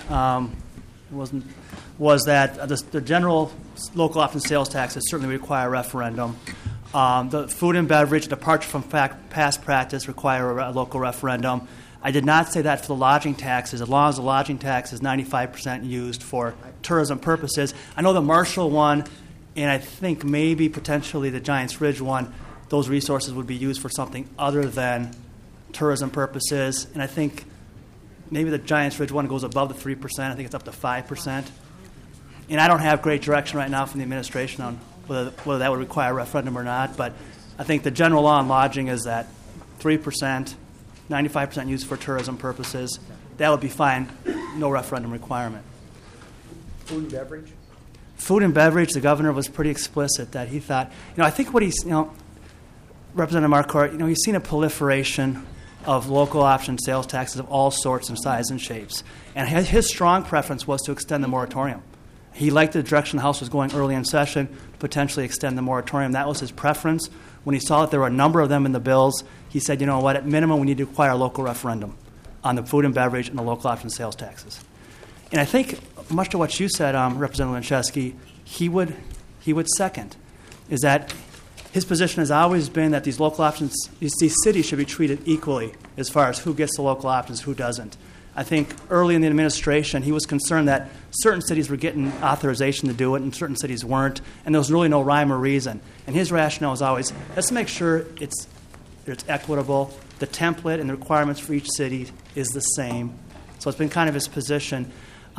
was that the general local option sales taxes certainly require a referendum. The food and beverage departure from past practice require a local referendum. I did not say that for the lodging taxes, as long as the lodging tax is 95% used for tourism purposes. I know the Marshall one, and I think maybe potentially the Giants Ridge one, those resources would be used for something other than tourism purposes. And I think maybe the Giants Ridge one goes above the 3%. I think it's up to 5%. And I don't have great direction right now from the administration on whether that would require a referendum or not, but I think the general law on lodging is that 3%, 95% used for tourism purposes, that would be fine, no referendum requirement. Food and beverage? Food and beverage, the governor was pretty explicit that he thought, I think what he's, Representative Marquardt, he's seen a proliferation of local option sales taxes of all sorts and sizes and shapes. And his strong preference was to extend the moratorium. He liked the direction the House was going early in session, to potentially extend the moratorium. That was his preference. When he saw that there were a number of them in the bills, he said, you know what, at minimum we need to require a local referendum on the food and beverage and the local option sales taxes. And I think, much to what you said, Representative Linchewski, he would second, is that his position has always been that these local options, these cities should be treated equally as far as who gets the local options, who doesn't. I think early in the administration, he was concerned that certain cities were getting authorization to do it and certain cities weren't, and there was really no rhyme or reason. And his rationale was always, let's make sure it's equitable, the template and the requirements for each city is the same. So it's been kind of his position.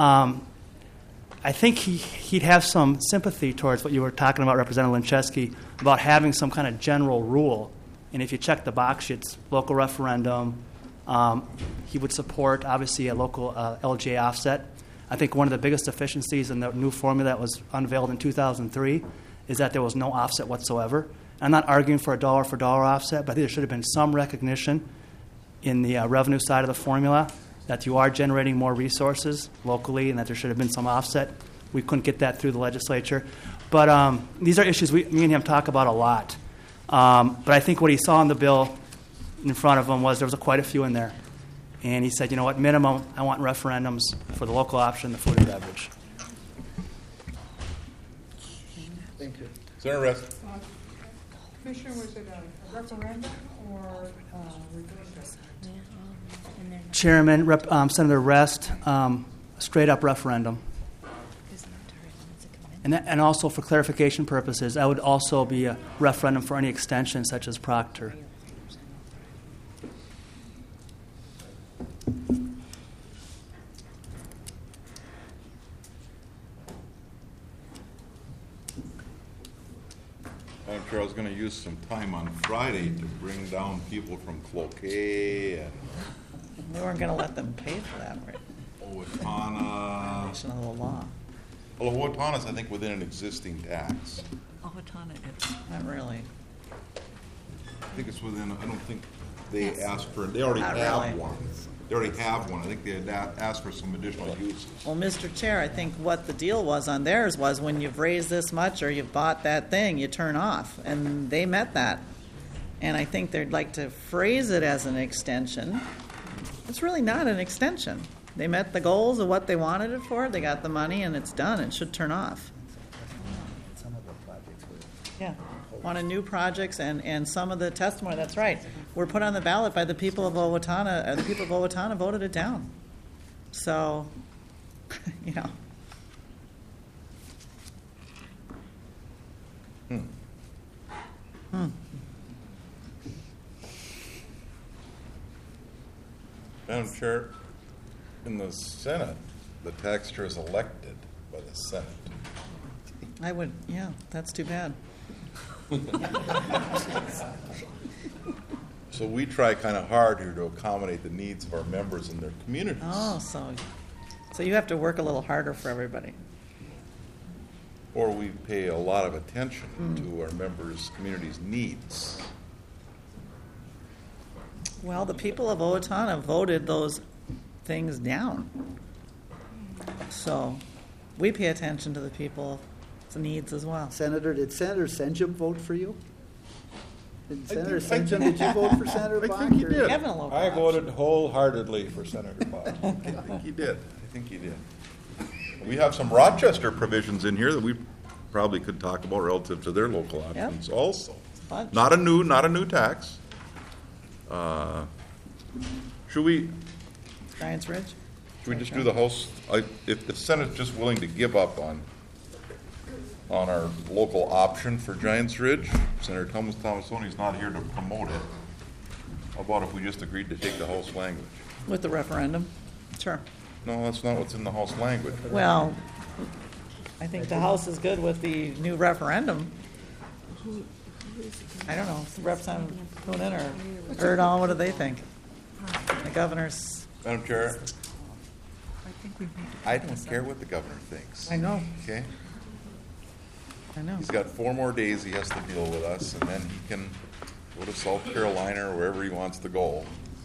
I think he'd have some sympathy towards what you were talking about, Representative Linchewski, about having some kind of general rule. And if you check the box, it's local referendum. He would support, obviously, a local LGA offset. I think one of the biggest deficiencies in the new formula that was unveiled in 2003 is that there was no offset whatsoever. I'm not arguing for a dollar-for-dollar offset, but I think there should have been some recognition in the revenue side of the formula that you are generating more resources locally and that there should have been some offset. We couldn't get that through the legislature. But these are issues me and him talk about a lot. But I think what he saw in the bill in front of him was there was quite a few in there. And he said, at minimum, I want referendums for the local option, the food and beverage. Thank you. Senator Rest. Commissioner, was it a referendum or Chairman, Senator Rest, straight up referendum. And also for clarification purposes, that would also be a referendum for any extension such as Proctor. I'm sure I was going to use some time on Friday to bring down people from Cloquet and We weren't going to let them pay for that, right? Owatonna. Violation of the law. Well, Owatonna's, I think, within an existing tax. Owatonna is. Not really. I think it's within, I don't think they asked for, they already Not have really. one. They already have one. I think they had asked for some additional uses. Well, Mr. Chair, I think what the deal was on theirs was when you've raised this much or you've bought that thing, you turn off. And they met that. And I think they'd like to phrase it as an extension. It's really not an extension. They met the goals of what they wanted it for. They got the money, and it's done. It should turn off. Some of the projects were. Yeah. Wanted new projects and some of the testimony, that's right, were put on the ballot by the people of Owatonna. The people of Owatonna voted it down. So, Madam Chair, in the Senate, the taxpayer is elected by the Senate. I would, that's too bad. So we try kind of hard here to accommodate the needs of our members and their communities. Oh, so you have to work a little harder for everybody. Or we pay a lot of attention to our members' communities' needs. Well, the people of Owatonna voted those things down. So we pay attention to the people's needs as well. Senator, did Senator Senjum vote for you? Did Senator Senjum, did you vote for Senator Bach? I think he did. I voted wholeheartedly for Senator Bach. I think he did. We have some Rochester provisions in here that we probably could talk about relative to their local options also. Bunch. Not a new tax. Should we Giants Ridge? just do the House? If the Senate's just willing to give up on our local option for Giants Ridge, Senator Thomasoni's not here to promote it. How about if we just agreed to take the House language? With the referendum? Sure. No, that's not what's in the House language. Well, I think the House is good with the new referendum. I don't know, Representative Coonan or Erdahl, what do they think? The governor's, Madam Chair, I think we need to. I don't care what the governor thinks. I know, Okay? I know. He's got 4 more days he has to deal with us, and then he can go to South Carolina or wherever he wants to go.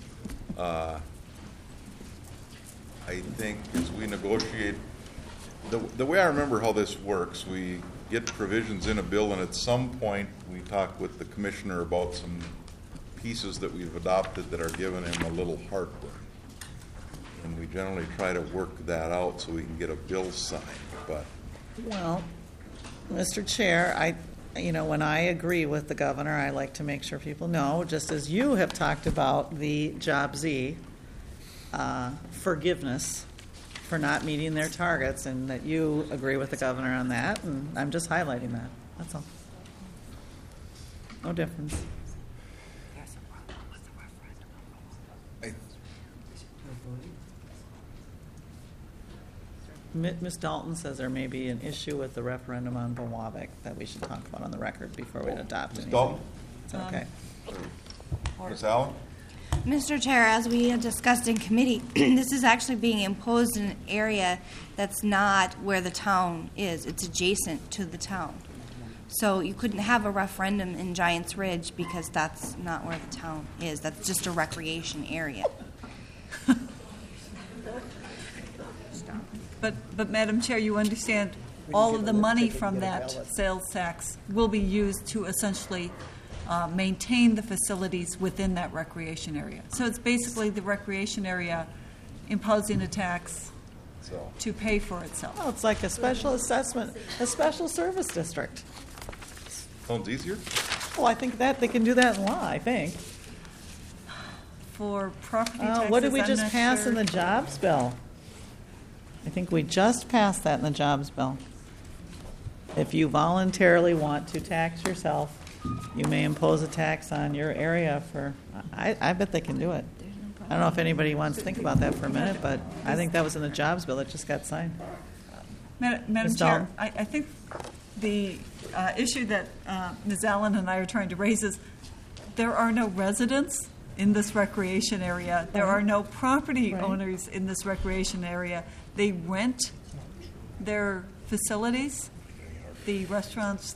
I think as we negotiate, the way I remember how this works, we get provisions in a bill, and at some point, we talk with the commissioner about some pieces that we've adopted that are giving him a little heartburn. And we generally try to work that out so we can get a bill signed, but Well, Mr. Chair, when I agree with the governor, I like to make sure people know, just as you have talked about the Job Z forgiveness for not meeting their targets, and that you agree with the governor on that, and I'm just highlighting that. That's all. No difference. Ms. Dalton says there may be an issue with the referendum on Bowavic that we should talk about on the record before we adopt Ms. anything. Dalton? It's okay. Ms. Allen? Mr. Chair, as we had discussed in committee, this is actually being imposed in an area that's not where the town is. It's adjacent to the town. So you couldn't have a referendum in Giants Ridge because that's not where the town is. That's just a recreation area. But Madam Chair, you understand all of the money from that sales tax will be used to essentially maintain the facilities within that recreation area. So it's basically the recreation area imposing a tax to pay for itself. Well, it's like a special assessment, a special service district. Sounds easier? Well, I think that they can do that in law, I think. For property taxes, What did we I'm just not pass sure. in the jobs bill? I think we just passed that in the jobs bill. If you voluntarily want to tax yourself, you may impose a tax on your area for, I bet they can do it. I don't know if anybody wants to think about that for a minute, but I think that was in the jobs bill that just got signed. Madam Ms. Chair, Dahl? I think the issue that Ms. Allen and I are trying to raise is there are no residents in this recreation area. There are no property owners in this recreation area. They rent their facilities, the restaurants,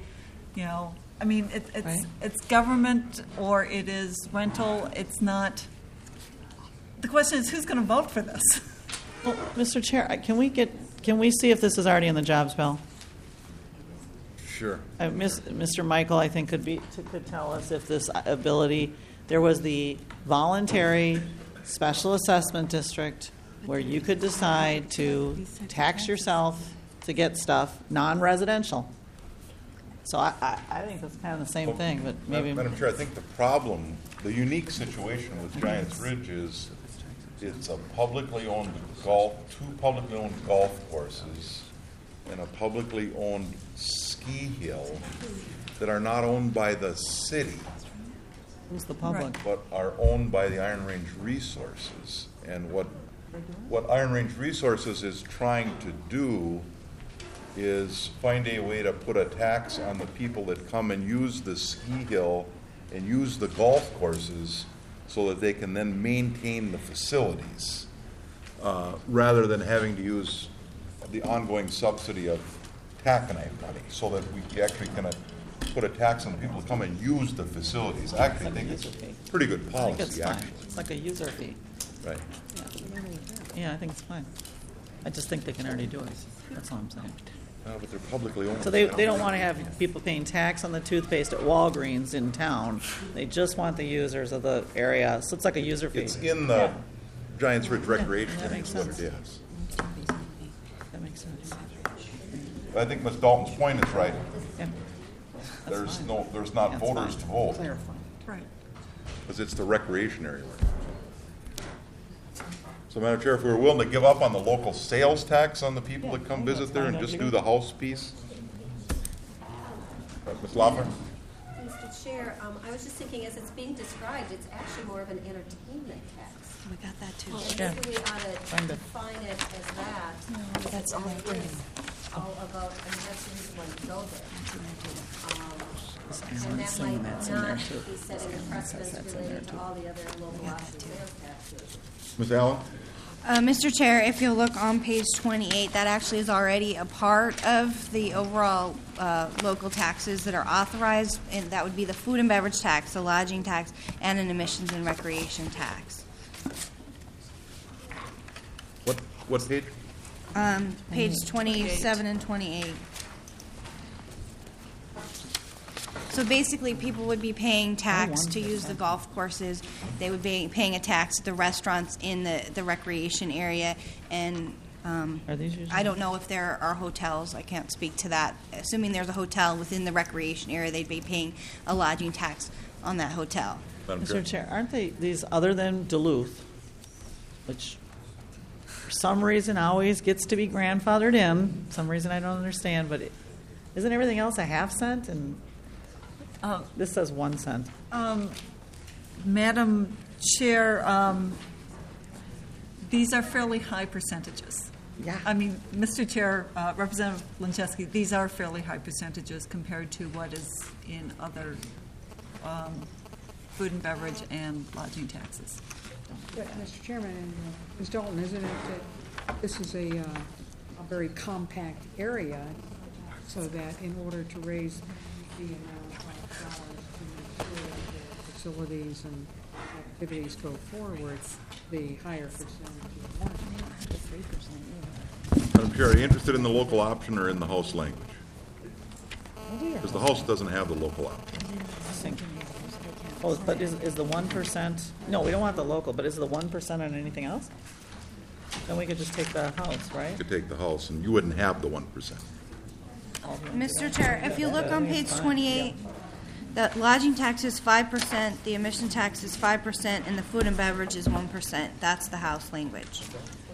it's government or it is rental. It's not. The question is, who's going to vote for this? Well, Mr. Chair, can we see if this is already in the jobs bill? Sure. Mr. Michael, I think, could tell us if this ability, there was the voluntary special assessment district where you could decide to tax yourself to get stuff non-residential. So I think that's kind of the same thing, but maybe. Madam Chair, I think the problem, the unique situation with Giants Ridge is it's a publicly owned two publicly owned golf courses and a publicly owned ski hill that are not owned by the city. Who's the public? But are owned by the Iron Range Resources. And what Iron Range Resources is trying to do is find a way to put a tax on the people that come and use the ski hill and use the golf courses so that they can then maintain the facilities rather than having to use the ongoing subsidy of taconite money so that we actually can put a tax on the people who come and use the facilities. I actually think it's pretty good policy. I think it's fine. Actually. It's like a user fee. Right. Yeah, I think it's fine. I just think they can already do it. That's all I'm saying. But they're publicly owned. So they don't want to have people paying tax on the toothpaste at Walgreens in town. They just want the users of the area. So it's like a user fee. It's in the Giants Ridge Recreation that Area makes is what sense. it is. That makes sense. But I think Ms. Dalton's point is right. Yeah. There's not That's voters fine. to vote Clarify. Right. because it's the recreation area. So, Madam Chair, if we were willing to give up on the local sales tax on the people that come visit there and just do the house piece? Ms. Loeffler? Mr. Chair, I was just thinking, as it's being described, it's actually more of an entertainment tax. We got that too. And Yeah. maybe we ought to define it as that. That's all. all about, and that's the reason why you go there. And that might not be setting a precedence related to all the other local option sales taxes. Ms. Allen? Mr. Chair, if you'll look on page 28, that actually is already a part of the overall local taxes that are authorized, and that would be the food and beverage tax, the lodging tax, and an emissions and recreation tax. What page? Page 27 and 28. So basically, people would be paying tax to use the golf courses. They would be paying a tax at the restaurants in the recreation area. And I don't know if there are hotels. I can't speak to that. Assuming there's a hotel within the recreation area, they'd be paying a lodging tax on that hotel. Mr. Chair, aren't these other than Duluth, which for some reason always gets to be grandfathered in, some reason I don't understand, but isn't everything else a half cent? And this says 1 cent. Madam Chair, these are fairly high percentages. Yeah. I mean, Mr. Chair, Representative Linczewski, these are fairly high percentages compared to what is in other food and beverage and lodging taxes. Mr. Chairman, and Ms. Dalton, isn't it that this is a very compact area, so that in order to raise the amount of dollars to ensure that facilities and activities go forward, the higher percentage is warranted? Madam Chair, are you interested in the local option or in the House language? Because the House doesn't have the local option. Oh, but is the 1%? No, we don't want the local, but is the 1% on anything else? Then we could just take the house, right? You could take the House, and you wouldn't have the 1%. Mr. Chair, if you look on page 28, the lodging tax is 5%, the emission tax is 5%, and the food and beverage is 1%. That's the House language.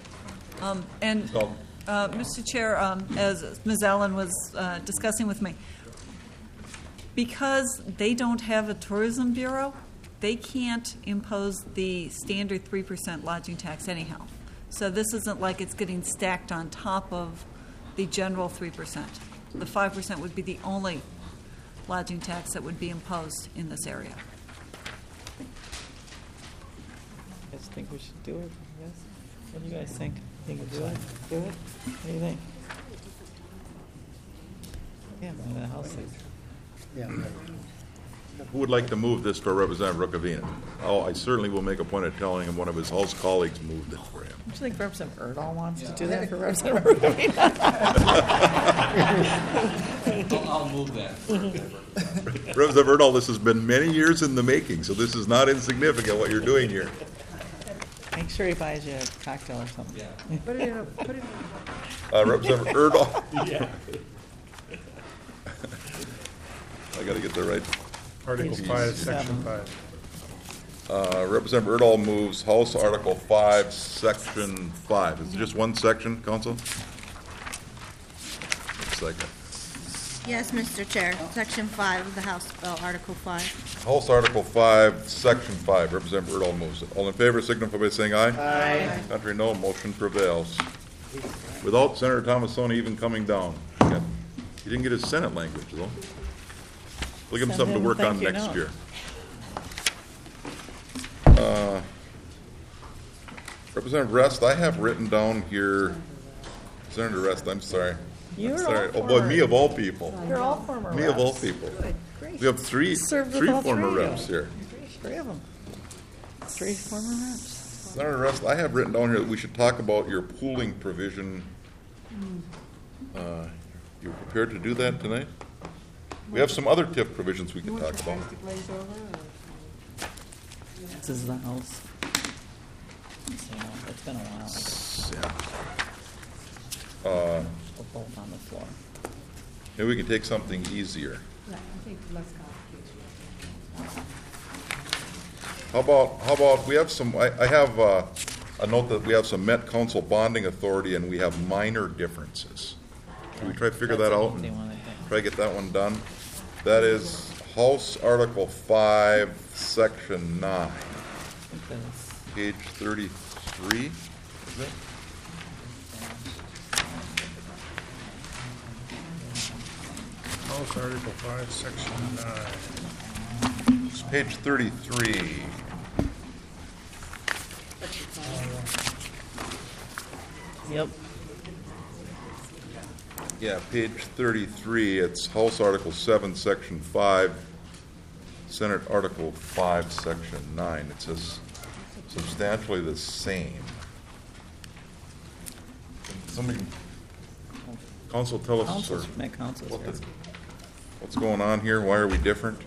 Mr. Chair, as Ms. Allen was discussing with me, because they don't have a tourism bureau, they can't impose the standard 3% lodging tax anyhow. So this isn't like it's getting stacked on top of the general 3%. The 5% would be the only lodging tax that would be imposed in this area. I just think we should do it. Yes. What do you guys think? Think we'll do it? Do it? What do you think? Yeah, maybe the House thinks. Yeah. Who would like to move this for Representative Rukavina? Oh, I certainly will make a point of telling him one of his House colleagues moved it for him. Don't you think Representative Erdahl wants to do that for Representative Rukavina? I'll move that. Representative Erdahl, this has been many years in the making, so this is not insignificant what you're doing here. Make sure he buys you a cocktail or something. Yeah. Put it in. Representative Erdahl. Yeah. I got to get the right. Article 5, Section 5. Representative Erdahl moves House Article 5, Section 5. Is it just one section, Council? Second. Yes, Mr. Chair. Section 5 of the House Bill, Article 5. House Article 5, Section 5. Representative Erdahl moves it. All in favor signify by saying aye. Aye. Contrary, no. Motion prevails. Without Senator Thomasoni even coming down. He didn't get his Senate language, though. We'll give him something to work on next year. Representative Rest, I have written down here, Senator Rest, I'm sorry. You're sorry. all Oh, boy, me of all people. You're all former Me reps. of all people. Great. We have three former reps here. Three of them. Three former reps. Senator Rest, I have written down here that we should talk about your pooling provision. You prepared to do that tonight? We have some other TIF provisions we can talk about. This is the House. It's been a while. Yeah. We're both on the floor. Maybe we can take something easier. I think less complicated. How about we have some, I have a note that we have some Met Council bonding authority and we have minor differences. Should we try to figure that out and try to get that one done? That is House Article 5, Section 9. Page 33, is it? House Article 5, Section 9. It's page 33. Yep. Yeah, page 33, it's House Article 7, Section 5, Senate Article 5, Section 9. It says substantially the same. Can somebody, council, tell us what's going on here? Why are we different?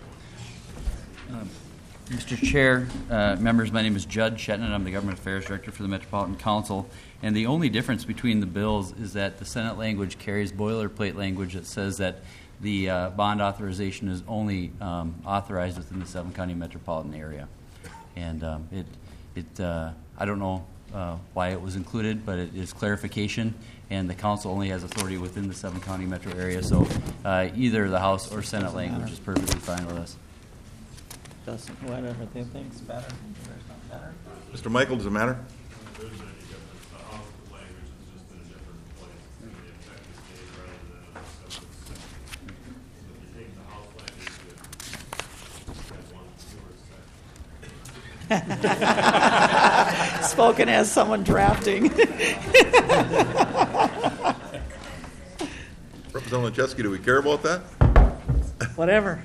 Mr. Chair, members, my name is Judd Shetland. I'm the Government Affairs Director for the Metropolitan Council. And the only difference between the bills is that the Senate language carries boilerplate language that says that the bond authorization is only authorized within the 7-county metropolitan area. And I don't know why it was included, but it is clarification, and the council only has authority within the 7-county metro area. So either the House or Senate language is perfectly fine with us. Justin, whatever they think's better. Mr. Michael, does it matter? Spoken as someone drafting. Representative Lechewski, do we care about that? Whatever.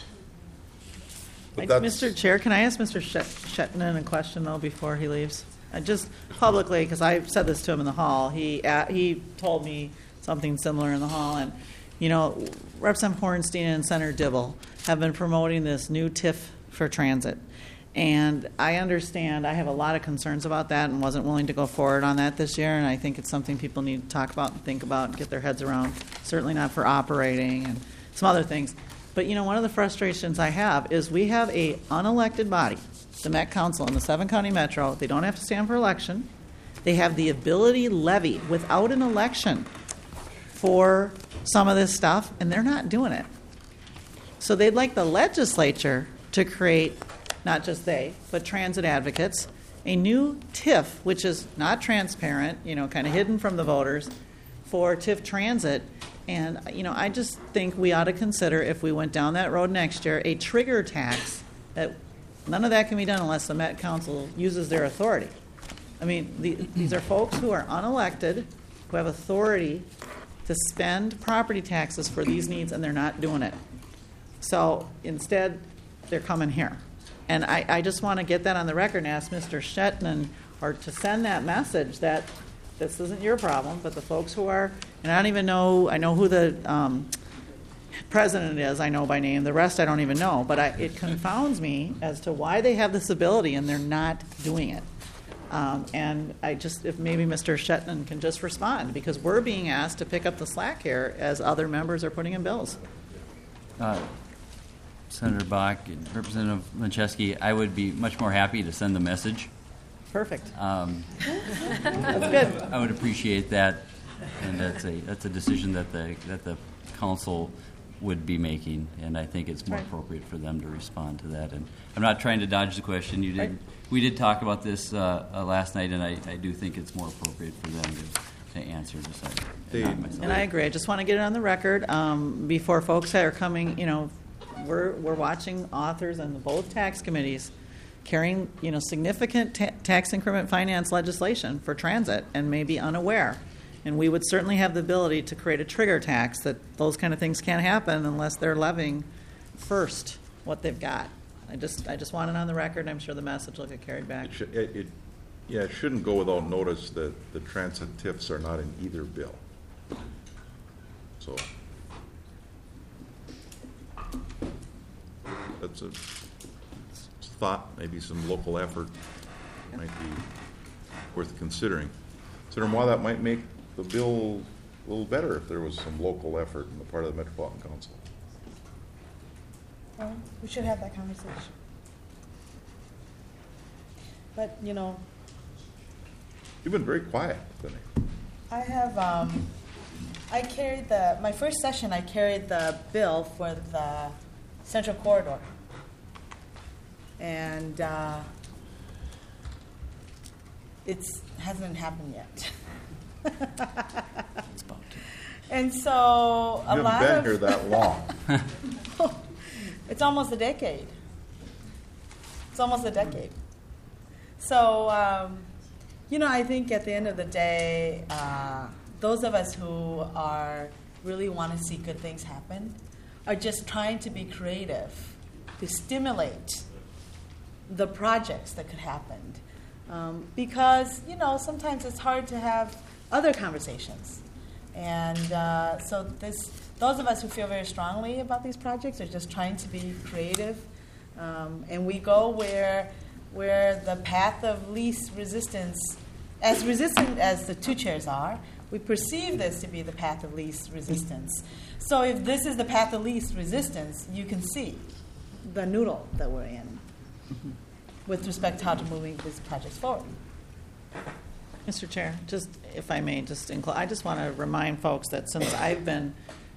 But that's- Mr. Chair, can I ask Mr. Shetland a question, though, before he leaves? Just publicly, because I said this to him in the hall. He told me something similar in the hall. And, you know, Representative Hornstein and Senator Dibble have been promoting this new TIF for transit. And I understand, I have a lot of concerns about that and wasn't willing to go forward on that this year. And I think it's something people need to talk about and think about and get their heads around. Certainly not for operating and some other things. But, you know, one of the frustrations I have is we have a unelected body, the Met Council in the 7-county metro. They don't have to stand for election. They have the ability levy without an election for some of this stuff, and they're not doing it. So they'd like the legislature to create, not just they, but transit advocates, a new TIF, which is not transparent, you know, kind of hidden from the voters, for TIF transit. And, you know, I just think we ought to consider, if we went down that road next year, a trigger tax. That none of that can be done unless the Met Council uses their authority. I mean, these are folks who are unelected, who have authority to spend property taxes for these needs, and they're not doing it. So instead, they're coming here. And I just want to get that on the record and ask Mr. Shetland, or to send that message that this isn't your problem, but the folks who are, and I don't even know, I know who the president is, I know by name, the rest I don't even know, but it confounds me as to why they have this ability and they're not doing it. And I just, if maybe Mr. Shetland can just respond, because we're being asked to pick up the slack here as other members are putting in bills. Senator Bach and Representative Lechewski, I would be much more happy to send the message. Perfect. That's good. I would appreciate that, and that's a decision that the council would be making, and I think it's more appropriate for them to respond to that. And I'm not trying to dodge the question. We did talk about this last night, and I do think it's more appropriate for them to answer this. And I agree. I just want to get it on the record before folks that are coming. You know, we're watching authors on both tax committees carrying, you know, significant tax increment finance legislation for transit and may be unaware. And we would certainly have the ability to create a trigger tax that those kind of things can't happen unless they're levying first what they've got. I just want it on the record, and I'm sure the message will get carried back. It shouldn't go without notice that the transit TIFs are not in either bill. So that's a thought, maybe some local effort might be worth considering. Considering why that might make the bill a little better if there was some local effort on the part of the Metropolitan Council. Well, we should have that conversation. But, you know, you've been very quiet, Vinny. I have, I carried my first session, I carried the bill for the Central Corridor. And it hasn't happened yet. And so a You lot haven't of been here that long. it's almost a decade. It's almost a decade. So, I think at the end of the day, those of us who are really want to see good things happen are just trying to be creative to stimulate the projects that could happen. Because, sometimes it's hard to have other conversations. And so those of us who feel very strongly about these projects are just trying to be creative. And we go where the path of least resistance, as resistant as the two chairs are, we perceive this to be the path of least resistance. So if this is the path of least resistance, you can see the noodle that we're in with respect to how to moving these projects forward. Mr. Chair, just if I may, I just want to remind folks that since I've been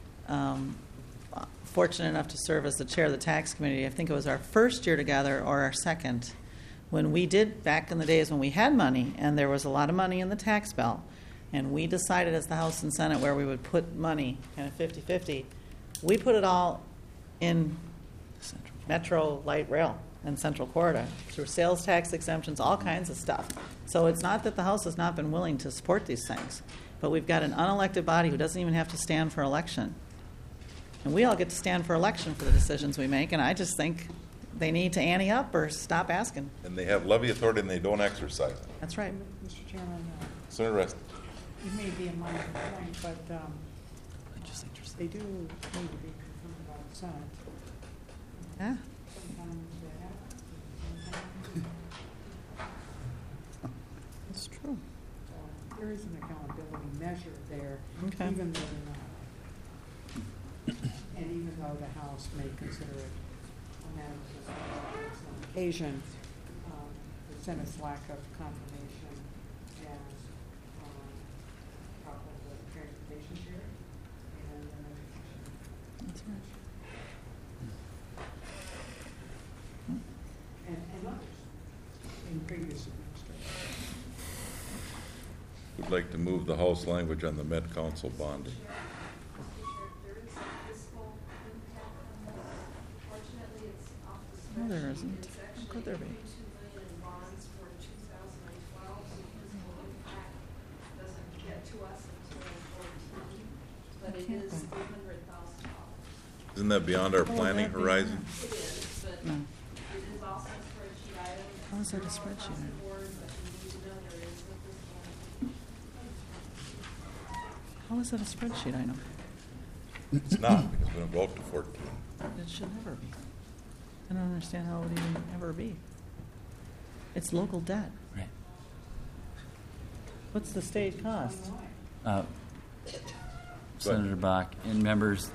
fortunate enough to serve as the chair of the tax committee, I think it was our first year together or our second, when we did, back in the days when we had money and there was a lot of money in the tax bill, and we decided as the House and Senate where we would put money, kind of 50-50, we put it all in Metro Light Rail and Central Corridor through sales tax exemptions, all kinds of stuff. So it's not that the House has not been willing to support these things, but we've got an unelected body who doesn't even have to stand for election. And we all get to stand for election for the decisions we make, and I just think they need to ante up or stop asking. And they have levy authority and they don't exercise it. That's right. Mr. Chairman, So interesting. it may be a minor point, but they do need to be confirmed by the Senate. Yeah. Sometimes they have. It's true. So there is an accountability measure there, Okay. even though they're not. And even though the House may consider it a matter of some occasion, the Senate's lack of confirmation as top of the transportation chair and That's right. and others in previous administrations. Would like to move the House language on the Met Council bonding. No, there isn't. How could there be? But it is $300,000. Isn't that beyond our planning horizon? It is, but No. it is also a spreadsheet item. How is that a spreadsheet item? How is that a spreadsheet item? It's not, because we don't go up to 14. It should never be. I don't understand how it would even ever be. It's local debt. Right. What's the state cost? Senator Bach and members,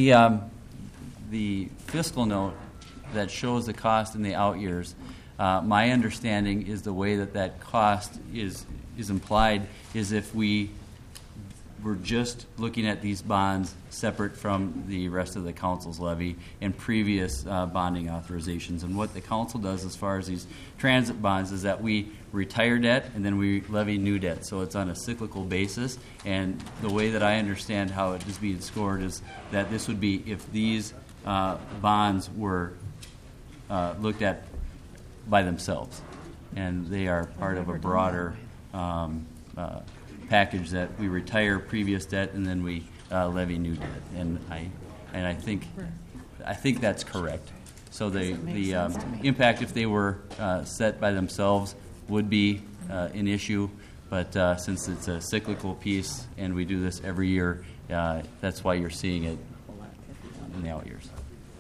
the fiscal note that shows the cost in the out years, my understanding is the way that cost is implied is if we were just looking at these bonds separate from the rest of the council's levy and previous bonding authorizations. And what the council does as far as these transit bonds is that we retire debt and then we levy new debt. So it's on a cyclical basis. And the way that I understand how it is being scored is that this would be if these bonds were looked at by themselves. And they are part of a broader package that we retire previous debt and then we levy new debt, and I think that's correct. So the impact, if they were set by themselves, would be an issue, but since it's a cyclical piece and we do this every year, that's why you're seeing it in the out years.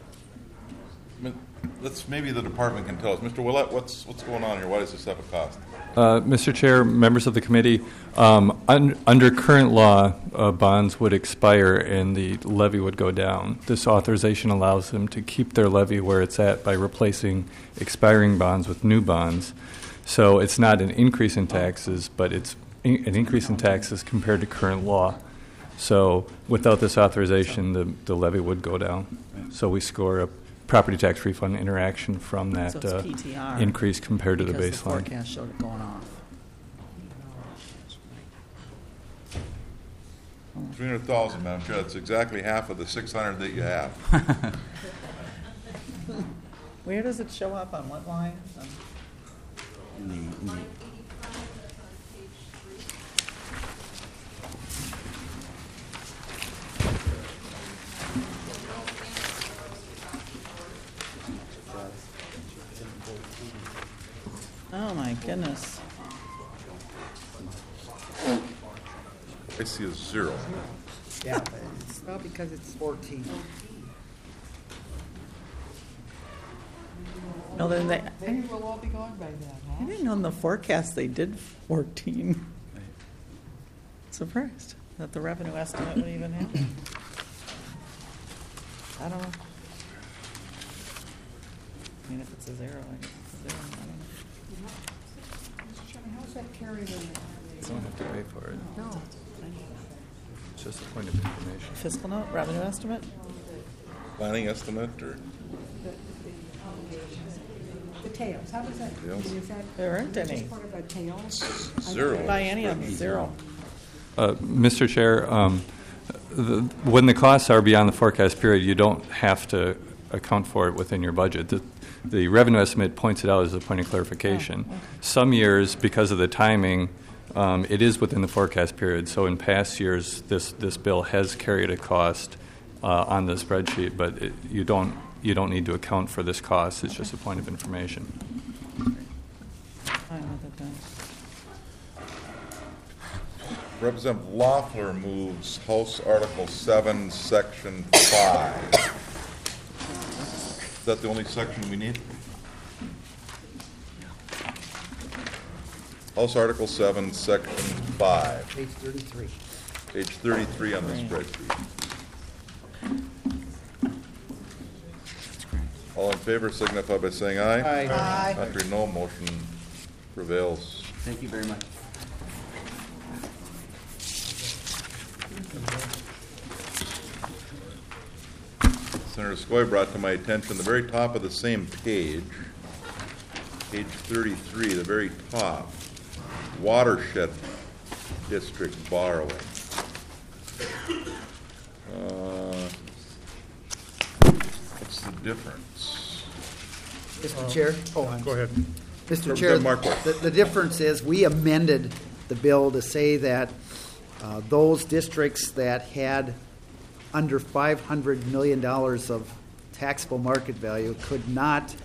Maybe the department can tell us. Mr. Willett, what's going on here? Why does this have a cost? Mr. Chair, members of the committee, under current law, bonds would expire and the levy would go down. This authorization allows them to keep their levy where it's at by replacing expiring bonds with new bonds. So it's not an increase in taxes, but it's an increase in taxes compared to current law. So without this authorization, the levy would go down. So we score a property tax refund interaction from that So it's PTR increase compared to the because baseline. The forecast showed it going off. Hold on. 300,000, Madam Chair. That's exactly half of the 600 that you have. Where does it show up, on what line? Oh, my goodness. I see a 0. Yeah, but it's not because it's 14. No, then they, Maybe we'll all be going by that, I huh? didn't know in the forecast they did 14. Surprised that the revenue estimate would even happen. I don't know. I mean, if it's a 0, I guess it's a 0. I don't know. Mr. Chairman, how's that carried in? You don't have to pay for it. No. It's just a point of information. Fiscal note, revenue estimate? Planning estimate, or? The tails, how does that, is that? There aren't any. Just part of a tails? 0. Biennium, 0. Mr. Chair, when the costs are beyond the forecast period, you don't have to account for it within your budget. The revenue estimate points it out as a point of clarification. Oh, okay. Some years, because of the timing, it is within the forecast period. So in past years, this bill has carried a cost on the spreadsheet, but you don't need to account for this cost. It's just a point of information. I know that does. Representative Loeffler moves House Article 7, Section 5. Is that the only section we need? House Article 7, Section 5. Page 33. Page 33 on the spreadsheet. All in favor signify by saying aye. Aye. Aye. Contrary, no. Motion prevails. Thank you very much. Senator Skoye brought to my attention the very top of the same page, page 33, the very top, watershed district borrowing. What's the difference? Mr. Chair? Oh, Go ahead. Mr. Chair, the difference is we amended the bill to say that those districts that had under $500 million of taxable market value could not,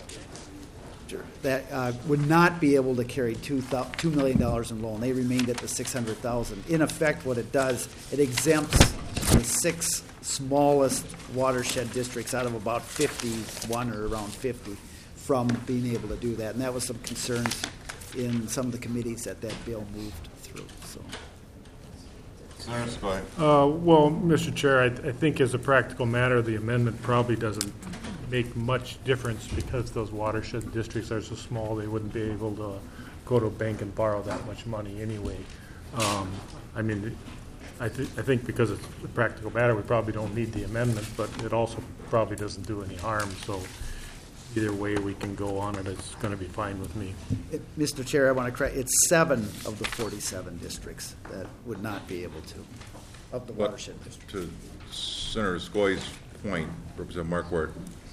would not be able to carry $2 million in loan. They remained at the $600,000. In effect, what it does, it exempts the 6 smallest watershed districts out of about 51 or around 50 from being able to do that. And that was some concerns in some of the committees that bill moved through. So. Senator Skoye. Well, Mr. Chair, I think as a practical matter, the amendment probably doesn't make much difference because those watershed districts are so small, they wouldn't be able to go to a bank and borrow that much money anyway. I mean, I think because it's a practical matter, we probably don't need the amendment, but it also probably doesn't do any harm. So either way we can go on it, it's going to be fine with me. Mr. Chair, I want to correct, it's 7 of the 47 districts that would not be able to, of the watershed districts. To Senator Skoye's point, Representative Marquardt,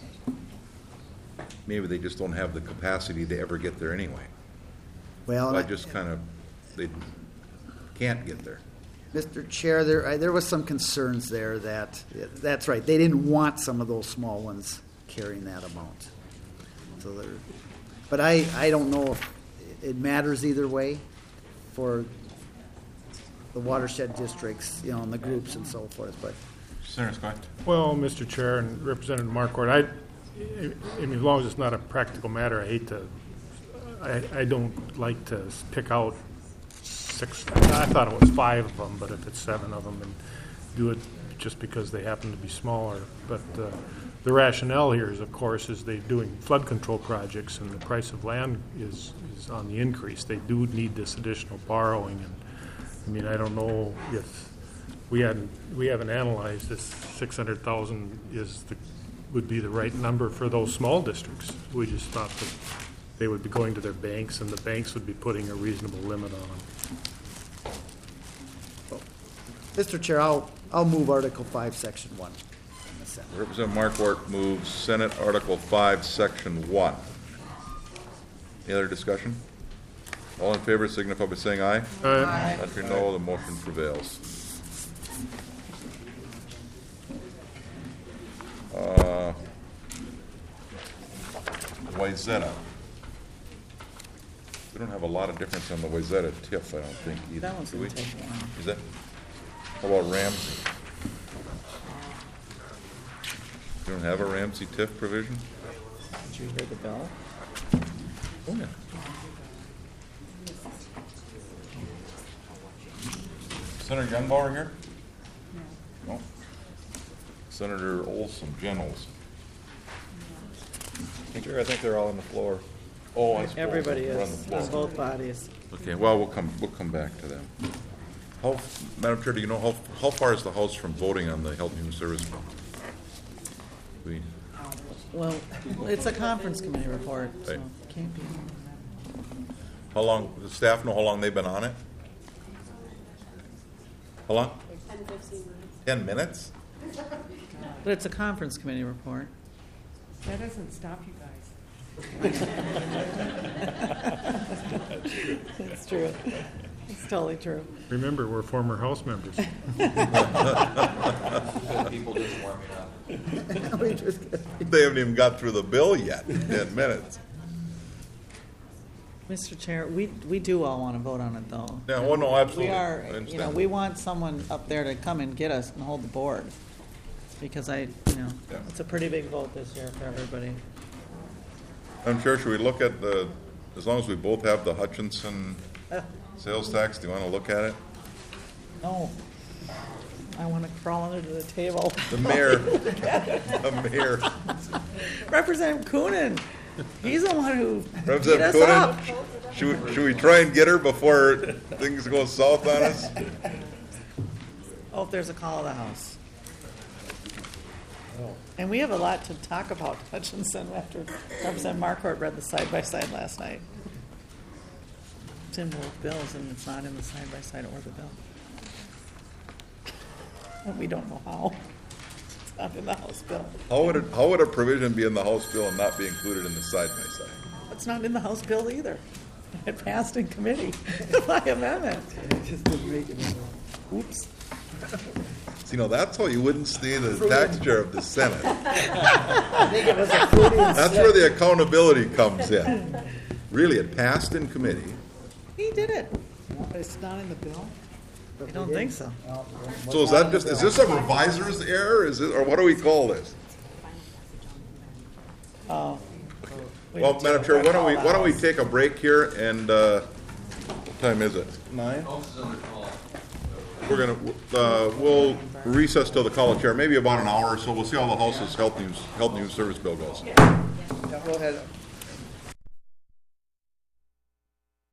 maybe they just don't have the capacity to ever get there anyway. Well, So I just kind of, they can't get there. Mr. Chair, there was some concerns there that's right. They didn't want some of those small ones carrying that amount. So but I don't know if it matters either way for the watershed districts, and the groups and so forth. But Senator Skoye. Well, Mr. Chair and Representative Marquardt, I mean, as long as it's not a practical matter, I don't like to pick out 6. I thought it was 5 of them, but if it's 7 of them, and do it just because they happen to be smaller. But the rationale here is, of course, is they're doing flood control projects, and the price of land is on the increase. They do need this additional borrowing, and I mean, I don't know if we haven't analyzed this. 600,000 would be the right number for those small districts. We just thought that they would be going to their banks, and the banks would be putting a reasonable limit on them. Mr. Chair, I'll I'll move Article 5, Section 1. Representative Markwart moves Senate Article 5, Section 1. Any other discussion? All in favor signify by saying aye. Aye. Contrary, no. The motion prevails. Wayzata. We don't have a lot of difference on the Wayzata TIF, I don't think, either. That one's do going we? to take a while. Is that? How about Ramsey? You don't have a Ramsey TIF provision? Did you hear the bill? Oh, yeah. Senator Youngbauer here? No. Senator Olson, Jen Olson. Sure, I think they're all on the floor. Oh, I suppose. Everybody We're on is, the floor. on both bodies. Okay, well, we'll come back to them. Madam Chair, do you know how far is the House from voting on the Health and Human Service bill? Well, it's a conference committee report, so Right. it can't be. How long, does staff know how long they've been on it? How long? 10, 15 minutes. 10 minutes? But it's a conference committee report. That doesn't stop you guys. It's true. It's totally true. Remember, we're former House members. People just warming up. They haven't even got through the bill yet, 10 minutes. Mr. Chair, we do all want to vote on it, though. Yeah, well, no, absolutely. We I are, understand. we want someone up there to come and get us and hold the board. Because it's a pretty big vote this year for everybody. I'm sure, should we look at as long as we both have the Hutchinson sales tax, do you want to look at it? No. I want to crawl under the table. The mayor. Representative Coonan. He's the one who beat Representative us up. Coonan, should we try and get her before things go south on us? Oh, if there's a call of the House. And we have a lot to talk about Hutchinson after Representative Marquardt read the side-by-side last night. It's in both bills, and it's not in the side-by-side or the bill. And we don't know how. It's not in the House bill. How would a provision be in the House bill and not be included in the side-by-side? It's not in the House bill either. It passed in committee by amendment. Just didn't make it. Oops. See, that's how you wouldn't stay the tax chair of the Senate. I think it was a Freudian That's slip. where the accountability comes in. Really, it passed in committee. He did it. But it's not in the bill? I don't think so. So is this a revisor's error? Or what do we call this? Oh. Well, Madam Chair, why don't we take a break here and, what time is it? 9? We're gonna, we'll recess till the call of chair, maybe about an hour or so. We'll see how the House's Health and Human Service bill goes. Yeah, go ahead.